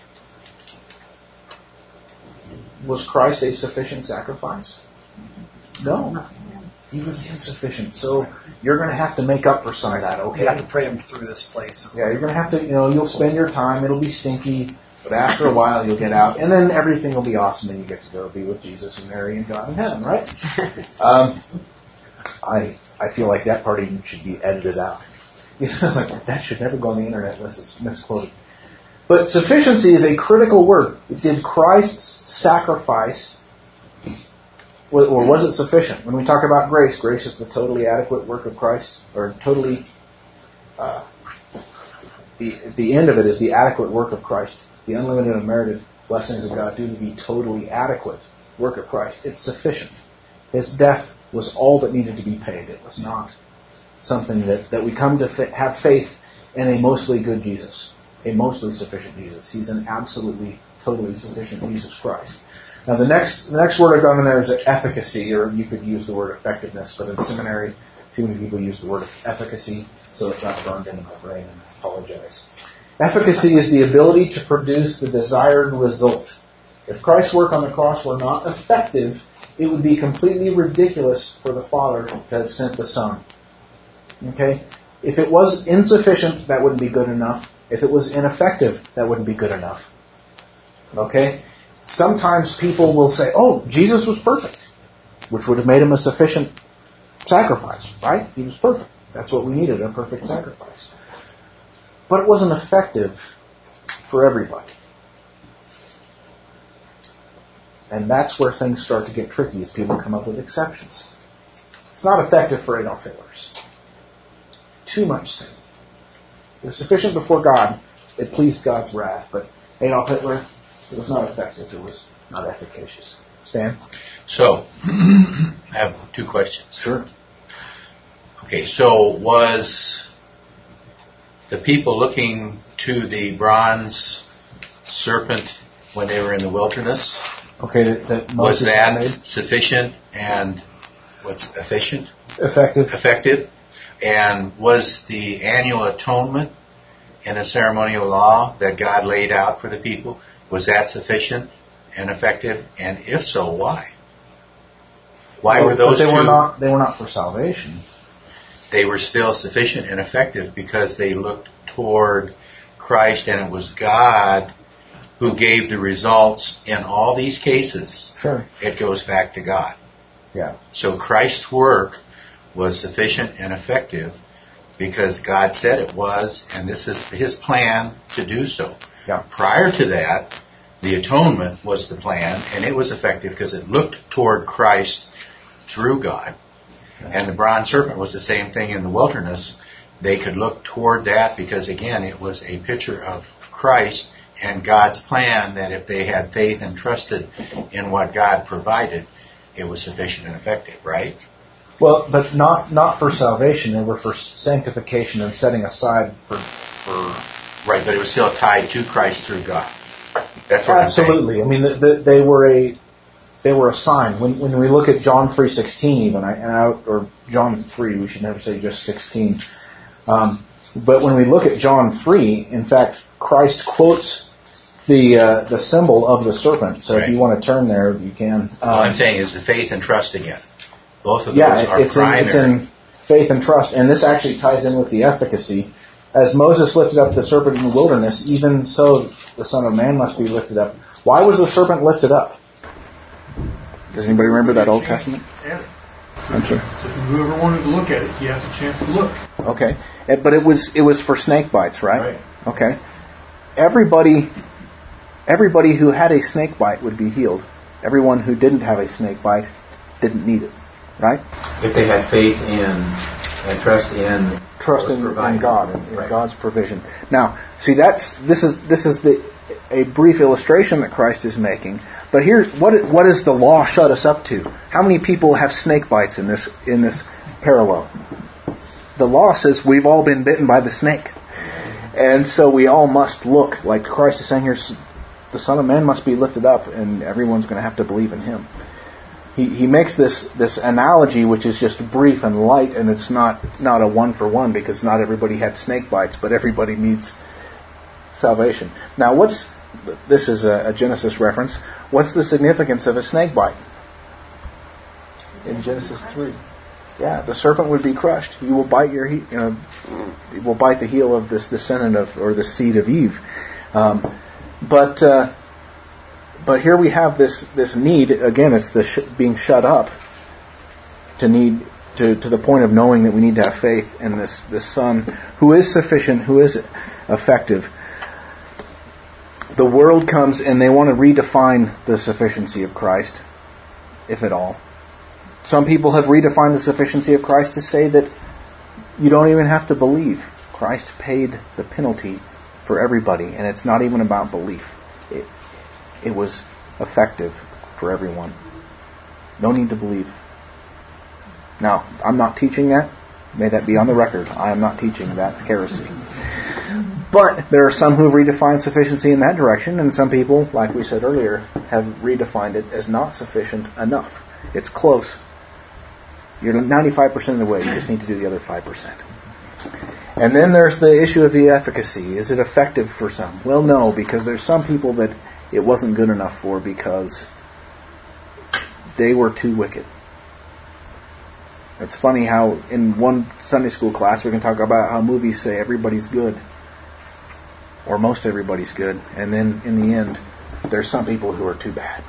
[SPEAKER 1] Was Christ a sufficient sacrifice? No. He was insufficient. So you're going to have to make up for some of that, okay?
[SPEAKER 3] You have to pray him through this place.
[SPEAKER 1] Yeah, you're going to have to, you know, you'll spend your time, it'll be stinky, but after a while you'll get out, and then everything will be awesome and you get to go be with Jesus and Mary and God in heaven, right? um, I I feel like that part even should be edited out. You know, it's like, that should never go on the internet unless it's misquoted. But sufficiency is a critical word. Did Christ's sacrifice, or was it sufficient? When we talk about grace, grace is the totally adequate work of Christ, or totally, uh, the the end of it is the adequate work of Christ, the unlimited and unmerited blessings of God due to the totally adequate work of Christ. It's sufficient. His death was all that needed to be paid. It was not something that, that we come to fa- have faith in a mostly good Jesus, a mostly sufficient Jesus. He's an absolutely, totally sufficient Jesus Christ. Now the next the next word I've got in there is efficacy, or you could use the word effectiveness, but in seminary too many people use the word efficacy, so it got burned into my brain, and I apologize. Efficacy is the ability to produce the desired result. If Christ's work on the cross were not effective, it would be completely ridiculous for the Father to have sent the Son. Okay? If it was insufficient, that wouldn't be good enough. If it was ineffective, that wouldn't be good enough. Okay? Sometimes people will say, oh, Jesus was perfect, which would have made him a sufficient sacrifice, right? He was perfect. That's what we needed, a perfect sacrifice. But it wasn't effective for everybody. And that's where things start to get tricky, as people come up with exceptions. It's not effective for Adolf Hitler's. Too much sin. It was sufficient before God. It pleased God's wrath. But Adolf Hitler, it was not effective. It was not efficacious. Stan?
[SPEAKER 5] So, I have two questions.
[SPEAKER 1] Sure.
[SPEAKER 5] Okay, so was the people looking to the bronze serpent when they were in the wilderness,
[SPEAKER 1] okay, that, that
[SPEAKER 5] was
[SPEAKER 1] Moses
[SPEAKER 5] that
[SPEAKER 1] made?
[SPEAKER 5] sufficient and what's efficient?
[SPEAKER 1] Effective.
[SPEAKER 5] Effective. And was the annual atonement in a ceremonial law that God laid out for the people, was that sufficient and effective? And if so, why? Why
[SPEAKER 1] well,
[SPEAKER 5] were those
[SPEAKER 1] but they
[SPEAKER 5] two?
[SPEAKER 1] Were not, they were not for salvation.
[SPEAKER 5] They were still sufficient and effective because they looked toward Christ, and it was God who gave the results in all these cases.
[SPEAKER 1] Sure.
[SPEAKER 5] It goes back to God.
[SPEAKER 1] Yeah.
[SPEAKER 5] So Christ's work was sufficient and effective because God said it was, and this is His plan to do so.
[SPEAKER 1] Yeah.
[SPEAKER 5] Prior to that, the atonement was the plan, and it was effective because it looked toward Christ through God. And the bronze serpent was the same thing in the wilderness. They could look toward that because, again, it was a picture of Christ and God's plan that if they had faith and trusted in what God provided, it was sufficient and effective, right?
[SPEAKER 1] Well, but not not for salvation. They were for sanctification and setting aside for... for
[SPEAKER 5] right, but it was still tied to Christ through God. That's what
[SPEAKER 1] absolutely.
[SPEAKER 5] I'm
[SPEAKER 1] saying. I mean, the, the, they were a they were a sign. When when we look at John three sixteen, even I, and I, or John three, we should never say just sixteen. Um, but when we look at John three, in fact, Christ quotes the uh, the symbol of the serpent. So right. If you want to turn there, you can. Um,
[SPEAKER 5] All I'm saying is the faith and trust again. Both of those
[SPEAKER 1] yeah,
[SPEAKER 5] are
[SPEAKER 1] it's
[SPEAKER 5] primary.
[SPEAKER 1] In, it's in faith and trust, and this actually ties in with the efficacy. As Moses lifted up the serpent in the wilderness, even so the Son of Man must be lifted up. Why was the serpent lifted up? Does anybody remember that Old Testament?
[SPEAKER 2] Yeah.
[SPEAKER 1] I'm sorry.
[SPEAKER 2] So whoever wanted to look at it, he has a chance to look.
[SPEAKER 1] Okay, but it was it was for snake bites, right?
[SPEAKER 5] Right.
[SPEAKER 1] Okay. Everybody, everybody who had a snake bite would be healed. Everyone who didn't have a snake bite didn't need it, right?
[SPEAKER 5] If they had faith in and trust in
[SPEAKER 1] Trust in, in God and in
[SPEAKER 5] right.
[SPEAKER 1] God's provision. Now, see, that's this is this is the a brief illustration that Christ is making. But here, what what does the law shut us up to? How many people have snake bites in this in this parallel? The law says we've all been bitten by the snake, and so we all must look. Like Christ is saying here, the Son of Man must be lifted up, and everyone's going to have to believe in Him. He he makes this this analogy, which is just brief and light, and it's not not a one for one because not everybody had snake bites, but everybody needs salvation. Now, what's this is a, a Genesis reference. What's the significance of a snake bite? In Genesis three, yeah, the serpent would be crushed. You will bite your, he- you know, you will bite the heel of this descendant of or the seed of Eve. Um, but uh, but here we have this this need again. It's the sh- being shut up to need to to the point of knowing that we need to have faith in this this Son who is sufficient, who is effective. The world comes and they want to redefine the sufficiency of Christ, if at all. Some people have redefined the sufficiency of Christ to say that you don't even have to believe. Christ paid the penalty for everybody, and it's not even about belief. It, it was effective for everyone. No need to believe. Now, I'm not teaching that. May that be on the record. I am not teaching that heresy. But there are some who have redefined sufficiency in that direction, and some people, like we said earlier, have redefined it as not sufficient enough. It's close. You're ninety-five percent of the way. You just need to do the other five percent. And then there's the issue of the efficacy. Is it effective for some? Well, no, because there's some people that it wasn't good enough for because they were too wicked. It's funny how in one Sunday school class we can talk about how movies say everybody's good. Or most everybody's good, and then in the end, there's some people who are too bad.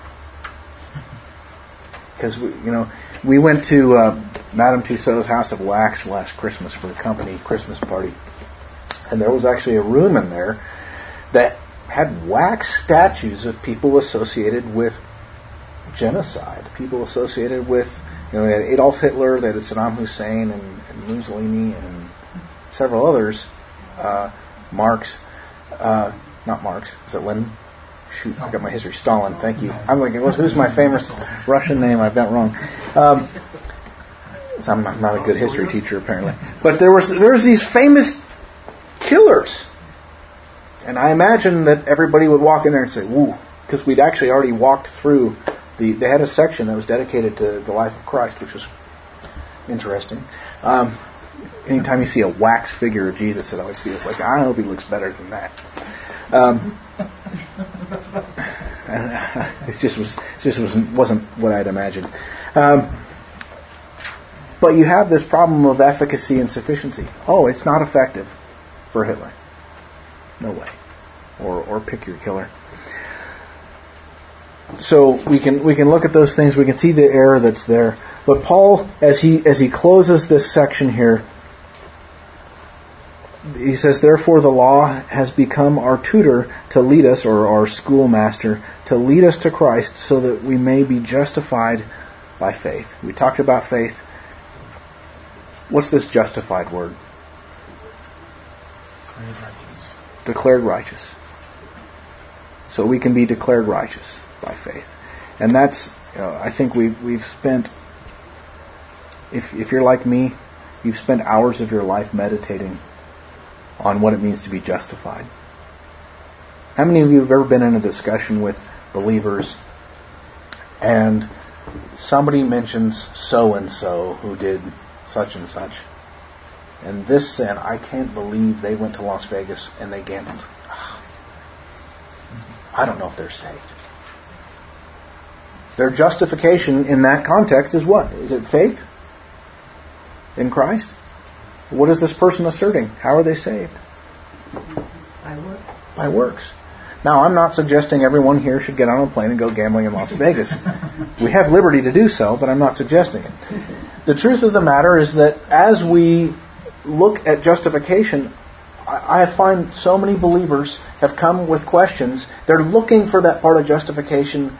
[SPEAKER 1] Because we, you know, we went to uh, Madame Tussauds House of Wax last Christmas for the company Christmas party, and there was actually a room in there that had wax statues of people associated with genocide, people associated with, you know, they had Adolf Hitler, they had Saddam Hussein, and, and Mussolini, and several others, uh, Marx. Uh, not Marx. Is it Lenin? Shoot, I got my history. Stalin. Thank you. I'm like, who's my famous Russian name? I've got wrong. Um, so I'm not, not a good history teacher apparently. But there was there was these famous killers, and I imagine that everybody would walk in there and say, "Woo," because we'd actually already walked through the. They had a section that was dedicated to the life of Christ, which was interesting. Um, Anytime you see a wax figure of Jesus, it always feels like, I hope he looks better than that. Um, it just was, it just wasn't, wasn't what I'd imagined. Um, but you have this problem of efficacy and sufficiency. Oh, it's not effective for Hitler. No way. Or or pick your killer. So we can we can look at those things. We can see the error that's there. But Paul, as he as he closes this section here, he says, therefore the law has become our tutor to lead us, or our schoolmaster, to lead us to Christ so that we may be justified by faith. We talked about faith. What's this justified word?
[SPEAKER 3] Declared righteous.
[SPEAKER 1] Declared righteous. So we can be declared righteous by faith. And that's, you know, I think we've, we've spent, if if you're like me, you've spent hours of your life meditating on what it means to be justified. How many of you have ever been in a discussion with believers and somebody mentions so-and-so who did such and such, and this sin, I can't believe they went to Las Vegas and they gambled. I don't know if they're saved. Their justification in that context is what? Is it faith in Christ? What is this person asserting? How are they saved?
[SPEAKER 8] By works.
[SPEAKER 1] By works. Now, I'm not suggesting everyone here should get on a plane and go gambling in Las Vegas. We have liberty to do so, but I'm not suggesting it. The truth of the matter is that as we look at justification, I find so many believers have come with questions. They're looking for that part of justification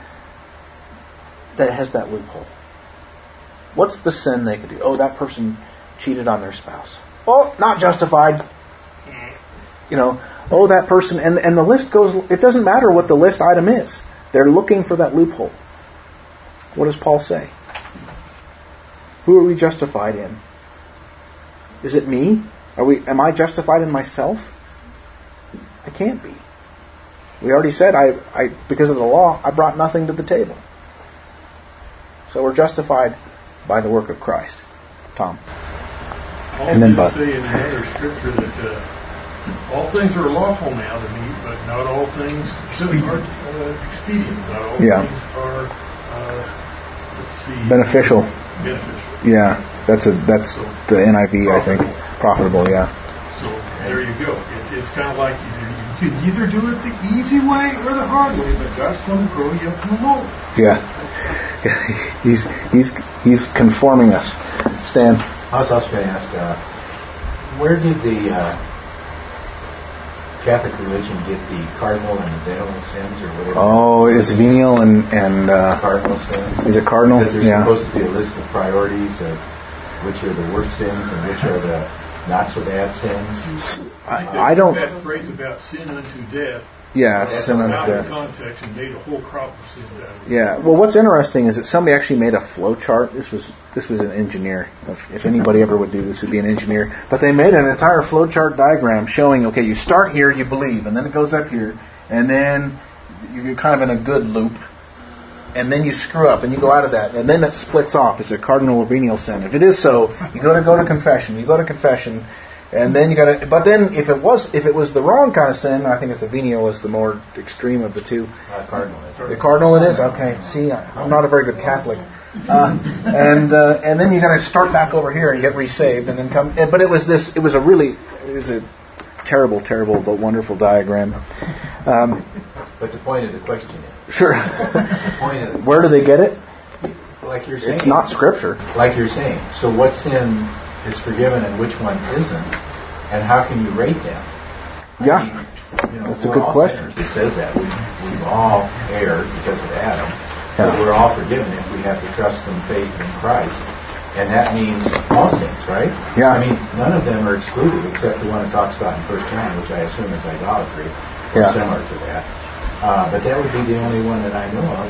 [SPEAKER 1] that has that loophole. What's the sin they could do? Oh, that person cheated on their spouse. Oh, not justified. You know, oh, that person, and, and the list goes, it doesn't matter what the list item is. They're looking for that loophole. What does Paul say? Who are we justified in? Is it me? Are we? Am I justified in myself? I can't be. We already said, I, I because of the law, I brought nothing to the table. So we're justified by the work of Christ. Tom.
[SPEAKER 2] Paul
[SPEAKER 1] and then
[SPEAKER 2] did
[SPEAKER 1] Bud.
[SPEAKER 2] say in another scripture that uh, all things are lawful now to me, but not all things are uh, expedient. Not all
[SPEAKER 1] yeah.
[SPEAKER 2] things are, uh, let's see,
[SPEAKER 1] beneficial.
[SPEAKER 2] Beneficial.
[SPEAKER 1] Yeah, that's a that's so, the N I V, I think. Profitable, yeah.
[SPEAKER 2] So there you go. It, it's kind of like you, you can either do it the easy way or the hard way, but God's going to grow you up from the mold.
[SPEAKER 1] Yeah. he's he's he's conforming us. Stan.
[SPEAKER 5] I was also going to ask, uh, where did the uh, Catholic religion get the cardinal and the venial sins, or whatever?
[SPEAKER 1] Oh, is venial and and uh,
[SPEAKER 5] cardinal sins?
[SPEAKER 1] Is it cardinal?
[SPEAKER 5] Because there's
[SPEAKER 1] yeah.
[SPEAKER 5] supposed to be a list of priorities of which are the worst sins and which are the not so bad sins.
[SPEAKER 1] I, I don't.
[SPEAKER 2] That phrase about sin unto death.
[SPEAKER 1] Yeah,
[SPEAKER 2] That's
[SPEAKER 1] sin unto
[SPEAKER 2] out
[SPEAKER 1] death.
[SPEAKER 2] of context and made a whole crop of sins out of it.
[SPEAKER 1] Yeah. Well, what's interesting is that somebody actually made a flow chart. This was this was an engineer. If, if anybody ever would do this, it would be an engineer. But they made an entire flow chart diagram showing, okay, you start here, you believe, and then it goes up here, and then you're kind of in a good loop, and then you screw up, and you go out of that, and then it splits off. Is it cardinal or venial sin? If it is so, you got to go to confession. You go to confession. And then you got to, but then if it was if it was the wrong kind of sin, I think it's the venial is the more extreme of the two.
[SPEAKER 5] Uh, cardinal is.
[SPEAKER 1] The cardinal it is. Okay. See, I'm not a very good Catholic. Uh, and uh, and then you got to start back over here and get resaved, and then come. But it was this. It was a really. It was a terrible, terrible, but wonderful diagram. Um,
[SPEAKER 5] but the point of the question is.
[SPEAKER 1] Sure.
[SPEAKER 5] The point of the,
[SPEAKER 1] where do they get it?
[SPEAKER 5] Like you're saying.
[SPEAKER 1] It's not Scripture.
[SPEAKER 5] Like you're saying. So what sin is forgiven and which one isn't, and how can you rate them?
[SPEAKER 1] Yeah,
[SPEAKER 5] I mean, you know,
[SPEAKER 1] that's a good question.
[SPEAKER 5] It says that we, we've all erred because of Adam,
[SPEAKER 1] yeah.
[SPEAKER 5] but we're all forgiven if we have the trust and faith in Christ, and that means all sins, right?
[SPEAKER 1] Yeah.
[SPEAKER 5] I mean, none of them are excluded except the one it talks about in First John, which I assume is idolatry, or
[SPEAKER 1] yeah.
[SPEAKER 5] similar to that. Uh, but that would be the only one that I know of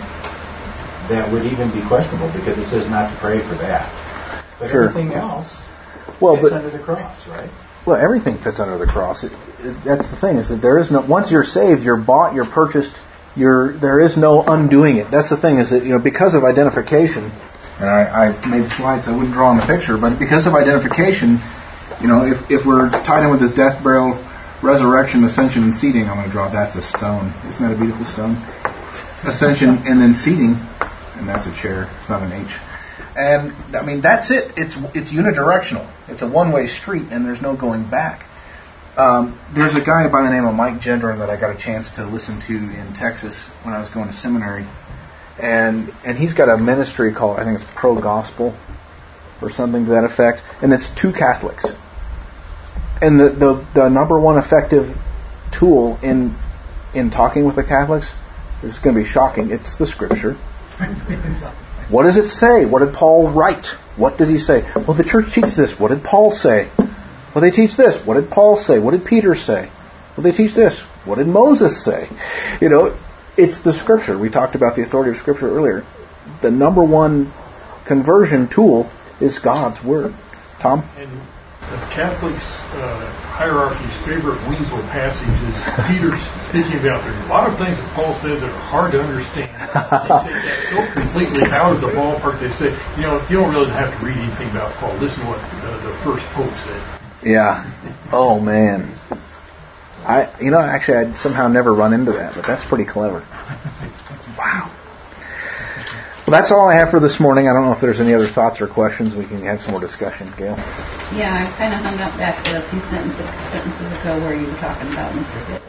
[SPEAKER 5] that would even be questionable because it says not to pray for that. But
[SPEAKER 1] sure.
[SPEAKER 5] everything else.
[SPEAKER 1] Well,
[SPEAKER 5] it's
[SPEAKER 1] but,
[SPEAKER 5] under the cross, right?
[SPEAKER 1] Well, everything fits under the cross. It, it, that's the thing, is that there is no, once you're saved, you're bought, you're purchased, you're, there is no undoing it. That's the thing, is that, you know, because of identification, and I, I made slides, I wouldn't draw on the picture, but because of identification, you know, if, if we're tied in with this death, burial, resurrection, ascension, and seating, I'm going to draw, that's a stone. Isn't that a beautiful stone? Ascension, and then seating, and that's a chair. It's not an H. And, I mean, that's it. It's it's unidirectional. It's a one-way street, and there's no going back. Um, there's a guy by the name of Mike Gendron that I got a chance to listen to in Texas when I was going to seminary. And and he's got a ministry called, I think it's Pro Gospel, or something to that effect. And it's two Catholics. And the, the, the number one effective tool in in talking with the Catholics, this is going to be shocking, it's the Scripture. What does it say? What did Paul write? What did he say? Well, the church teaches this. What did Paul say? Well, they teach this. What did Paul say? What did Peter say? Well, they teach this. What did Moses say? You know, it's the Scripture. We talked about the authority of Scripture earlier. The number one conversion tool is God's Word. Tom?
[SPEAKER 2] And the Catholics' uh, hierarchy's favorite weasel passage is Peter speaking about there's a lot of things that Paul says that are hard to understand. They take that so completely out of the ballpark. They say, you know, you don't really have to read anything about Paul. Listen to what uh, the first Pope said. Yeah.
[SPEAKER 1] Oh, man. I, you know, actually, I'd somehow never run into that, but that's pretty clever. Wow. Well, that's all I have for this morning. I don't know if there's any other thoughts or questions. We can have some more discussion. Gail?
[SPEAKER 7] Yeah, I kind of hung up back a few sentences, sentences ago where you were talking about Mister Hitler.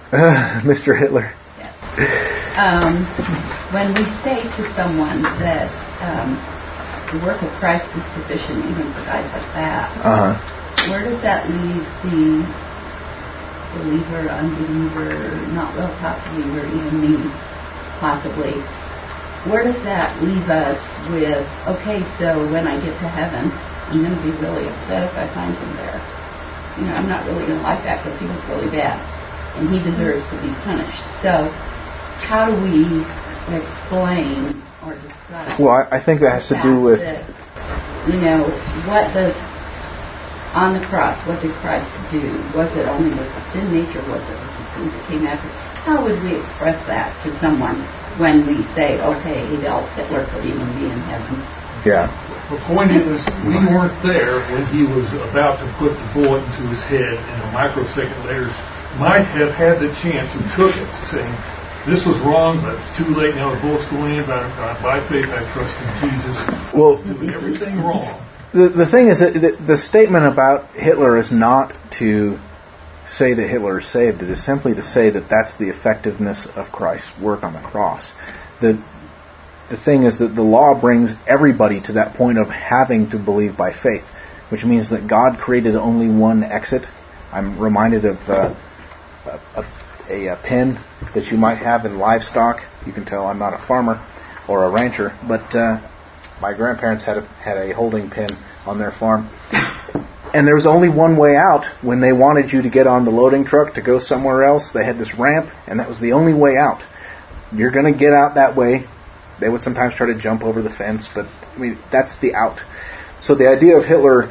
[SPEAKER 1] Uh, Mister Hitler.
[SPEAKER 8] Yes. Um, when we say to someone that um, the work of Christ is sufficient even for guys like that,
[SPEAKER 1] uh-huh.
[SPEAKER 8] where does that leave the believer, unbeliever, not well taught believer, even me, possibly? Where does that leave us with, okay, so when I get to heaven, I'm going to be really upset if I find him there. You know, I'm not really going to like that because he was really bad, and he deserves to be punished. So, how do we explain or discuss?
[SPEAKER 1] Well, I, I think that has to do with,
[SPEAKER 8] that, you know, what does on the cross? What did Christ do? Was it only with the sin nature? Was it with the sins that came after? How would we express that to someone when we say, okay, Adolf Hitler could even be in heaven?
[SPEAKER 1] Yeah.
[SPEAKER 9] The point is, we weren't there when he was about to put the bullet into his head, and a microsecond later might have had the chance and took it, saying, this was wrong, but it's too late now, the bullet's going in, but by faith I trust in Jesus.
[SPEAKER 1] Well,
[SPEAKER 9] He's doing everything wrong.
[SPEAKER 1] The, the thing is that the, the statement about Hitler is not to say that Hitler is saved. It is simply to say that that's the effectiveness of Christ's work on the cross. The the thing is that the law brings everybody to that point of having to believe by faith, which means that God created only one exit. I'm reminded of uh, a, a, a pen that you might have in livestock. You can tell I'm not a farmer or a rancher, but uh, my grandparents had a, had a holding pen on their farm. And there was only one way out when they wanted you to get on the loading truck to go somewhere else. They had this ramp, and that was the only way out. You're going to get out that way. They would sometimes try to jump over the fence, but I mean that's the out. So the idea of Hitler,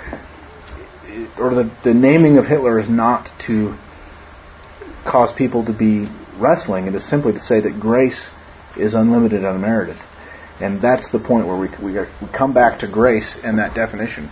[SPEAKER 1] or the, the naming of Hitler, is not to cause people to be wrestling. It is simply to say that grace is unlimited, unmerited. And that's the point where we we, are, we come back to grace and that definition.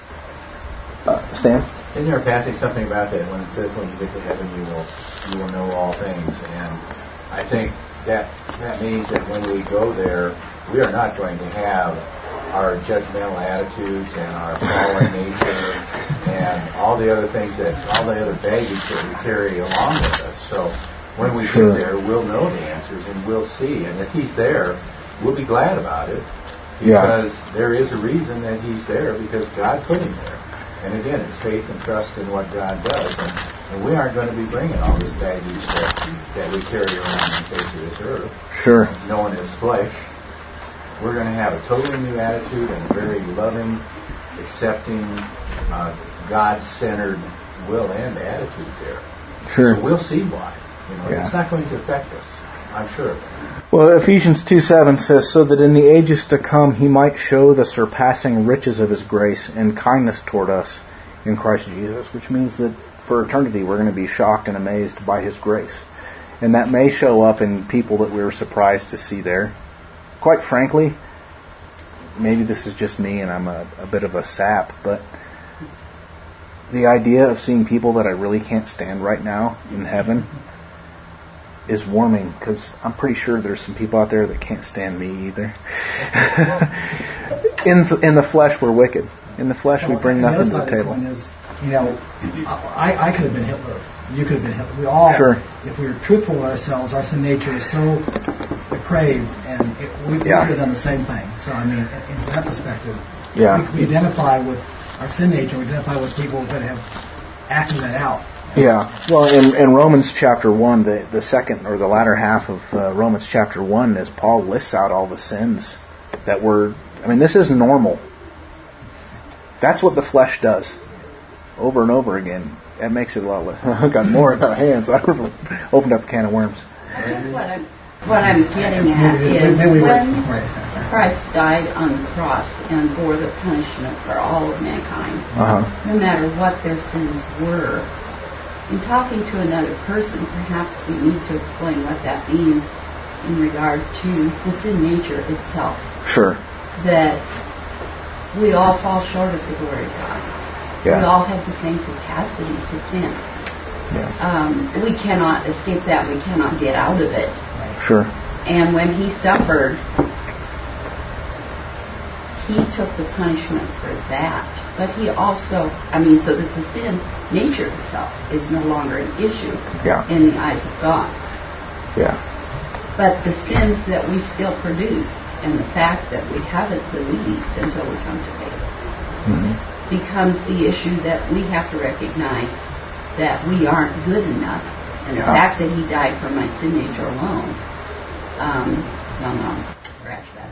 [SPEAKER 1] Uh, Stan?
[SPEAKER 5] Isn't there a passage something about that when it says when you get to heaven you will you will know all things? And I think that that means that when we go there, we are not going to have our judgmental attitudes and our fallen nature and all the other things that all the other baggage that we carry along with us. So when we
[SPEAKER 1] sure.
[SPEAKER 5] get there, we'll know the answers and we'll see. And if he's there, we'll be glad about it because
[SPEAKER 1] yeah.
[SPEAKER 5] there is a reason that he's there because God put him there. And again, it's faith and trust in what God does. And, and we aren't going to be bringing all this baggage that, that we carry around on the face of this earth.
[SPEAKER 1] Sure.
[SPEAKER 5] Knowing his flesh. We're going to have a totally new attitude and a very loving, accepting, uh, God-centered will and attitude there.
[SPEAKER 1] Sure.
[SPEAKER 5] So we'll see why. You know,
[SPEAKER 1] yeah.
[SPEAKER 5] It's not going to affect us. I'm sure of it.
[SPEAKER 1] Well, Ephesians two seven says, so that in the ages to come he might show the surpassing riches of his grace and kindness toward us in Christ Jesus, which means that for eternity we're going to be shocked and amazed by his grace. And that may show up in people that we were surprised to see there. Quite frankly, maybe this is just me and I'm a, a bit of a sap, but the idea of seeing people that I really can't stand right now in heaven is warming, because I'm pretty sure there's some people out there that can't stand me either. in in the flesh, we're wicked. In the flesh, we bring nothing to the table.
[SPEAKER 3] The point is, you know, I, I could have been Hitler. You could have been Hitler. We all,
[SPEAKER 1] sure.
[SPEAKER 3] If we were truthful with ourselves, our sin nature is so depraved, and it, we,
[SPEAKER 1] yeah.
[SPEAKER 3] we could have done the same thing. So, I mean, in that perspective,
[SPEAKER 1] yeah.
[SPEAKER 3] we, we identify with our sin nature. We identify with people that have acted that out.
[SPEAKER 1] Yeah, well, in, in Romans chapter one, the, the second or the latter half of uh, Romans chapter one, as Paul lists out all the sins that were, I mean, this is normal. That's what the flesh does, over and over again. That makes it a lot less. I've got more in my hands. I opened up a can of worms.
[SPEAKER 8] I guess what I'm, what I'm getting at is when Christ died on the cross and bore the punishment for all of mankind,
[SPEAKER 1] uh-huh.
[SPEAKER 8] no matter what their sins were. In talking to another person, perhaps we need to explain what that means in regard to the sin nature itself.
[SPEAKER 1] Sure.
[SPEAKER 8] That we all fall short of the glory of God.
[SPEAKER 1] Yeah.
[SPEAKER 8] We all have the same capacity to sin.
[SPEAKER 1] Yeah.
[SPEAKER 8] Um, we cannot escape that. We cannot get out of it.
[SPEAKER 1] Sure.
[SPEAKER 8] And when he suffered He took the punishment for that. But He also, I mean, so that the sin nature itself is no longer an issue
[SPEAKER 1] Yeah.
[SPEAKER 8] in the eyes of God.
[SPEAKER 1] Yeah.
[SPEAKER 8] But the sins that we still produce and the fact that we haven't believed until we come to faith
[SPEAKER 1] Mm-hmm.
[SPEAKER 8] becomes the issue that we have to recognize that we aren't good enough. And the
[SPEAKER 1] Yeah.
[SPEAKER 8] fact that He died for my sin nature alone, um, no, no, scratch that.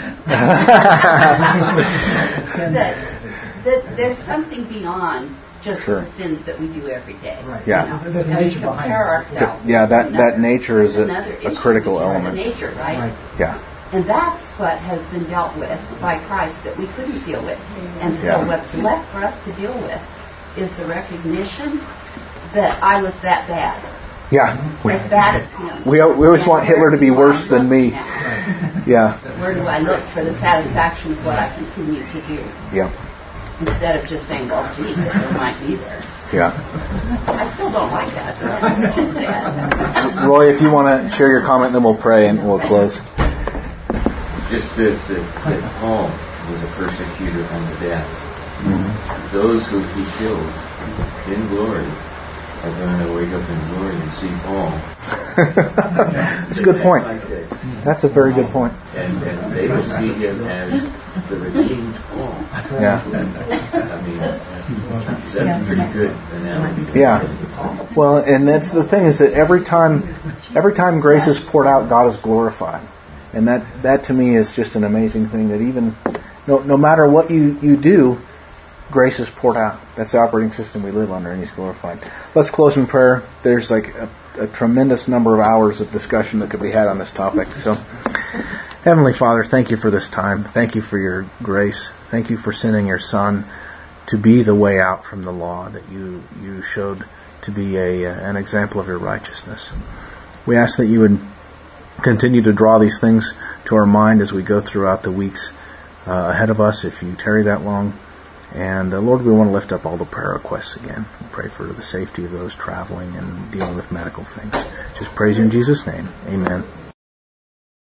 [SPEAKER 8] that, that there's something beyond just
[SPEAKER 1] Sure.
[SPEAKER 8] the sins that we do every day.
[SPEAKER 3] Right.
[SPEAKER 1] Yeah.
[SPEAKER 8] You know,
[SPEAKER 3] There's a
[SPEAKER 8] and we
[SPEAKER 3] nature behind
[SPEAKER 8] compare
[SPEAKER 3] it.
[SPEAKER 8] ourselves.
[SPEAKER 1] Yeah, that,
[SPEAKER 8] with
[SPEAKER 1] that
[SPEAKER 8] another.
[SPEAKER 1] nature is a,
[SPEAKER 8] Another
[SPEAKER 1] a
[SPEAKER 8] issue,
[SPEAKER 1] critical
[SPEAKER 8] which is
[SPEAKER 1] element.
[SPEAKER 8] The nature, right?
[SPEAKER 3] Right.
[SPEAKER 1] Yeah.
[SPEAKER 8] And that's what has been dealt with by Christ that we couldn't deal with. And so
[SPEAKER 1] Yeah.
[SPEAKER 8] what's left for us to deal with is the recognition that I was that bad.
[SPEAKER 1] Yeah. We,
[SPEAKER 8] As bad as him.
[SPEAKER 1] we, we always
[SPEAKER 8] And
[SPEAKER 1] want Hitler to be
[SPEAKER 8] where do
[SPEAKER 1] worse
[SPEAKER 8] I
[SPEAKER 1] than
[SPEAKER 8] look
[SPEAKER 1] me.
[SPEAKER 8] now?
[SPEAKER 1] Yeah.
[SPEAKER 8] Where do I look for the satisfaction of what I continue to do?
[SPEAKER 1] Yeah.
[SPEAKER 8] Instead of just saying, well, gee, Hitler might be there.
[SPEAKER 1] Yeah.
[SPEAKER 8] I still don't like that. But that's too sad.
[SPEAKER 1] Roy, if you want to share your comment, then we'll pray and we'll close.
[SPEAKER 4] Just this, that, that Paul was a persecutor unto death.
[SPEAKER 1] Mm-hmm.
[SPEAKER 4] Those who he killed in glory are going to wake up in glory and see Paul.
[SPEAKER 1] That's a good point. That's a very good point.
[SPEAKER 4] And, and they will see him as the redeemed Paul.
[SPEAKER 1] Yeah.
[SPEAKER 4] I mean, that's pretty good analogy.
[SPEAKER 1] Yeah. Well, and that's the thing is that every time, every time grace is poured out, God is glorified, and that, that to me is just an amazing thing. That even no no matter what you, you do, grace is poured out. That's the operating system we live under, and He's glorified. Let's close in prayer. There's like a, a tremendous number of hours of discussion that could be had on this topic. So, Heavenly Father, thank You for this time. Thank You for Your grace. Thank You for sending Your Son to be the way out from the law that You you showed to be a an example of Your righteousness. We ask that You would continue to draw these things to our mind as we go throughout the weeks uh, ahead of us, if You tarry that long. And uh, Lord, we want to lift up all the prayer requests again. We pray for the safety of those traveling and dealing with medical things. Just praise You in Jesus' name. Amen.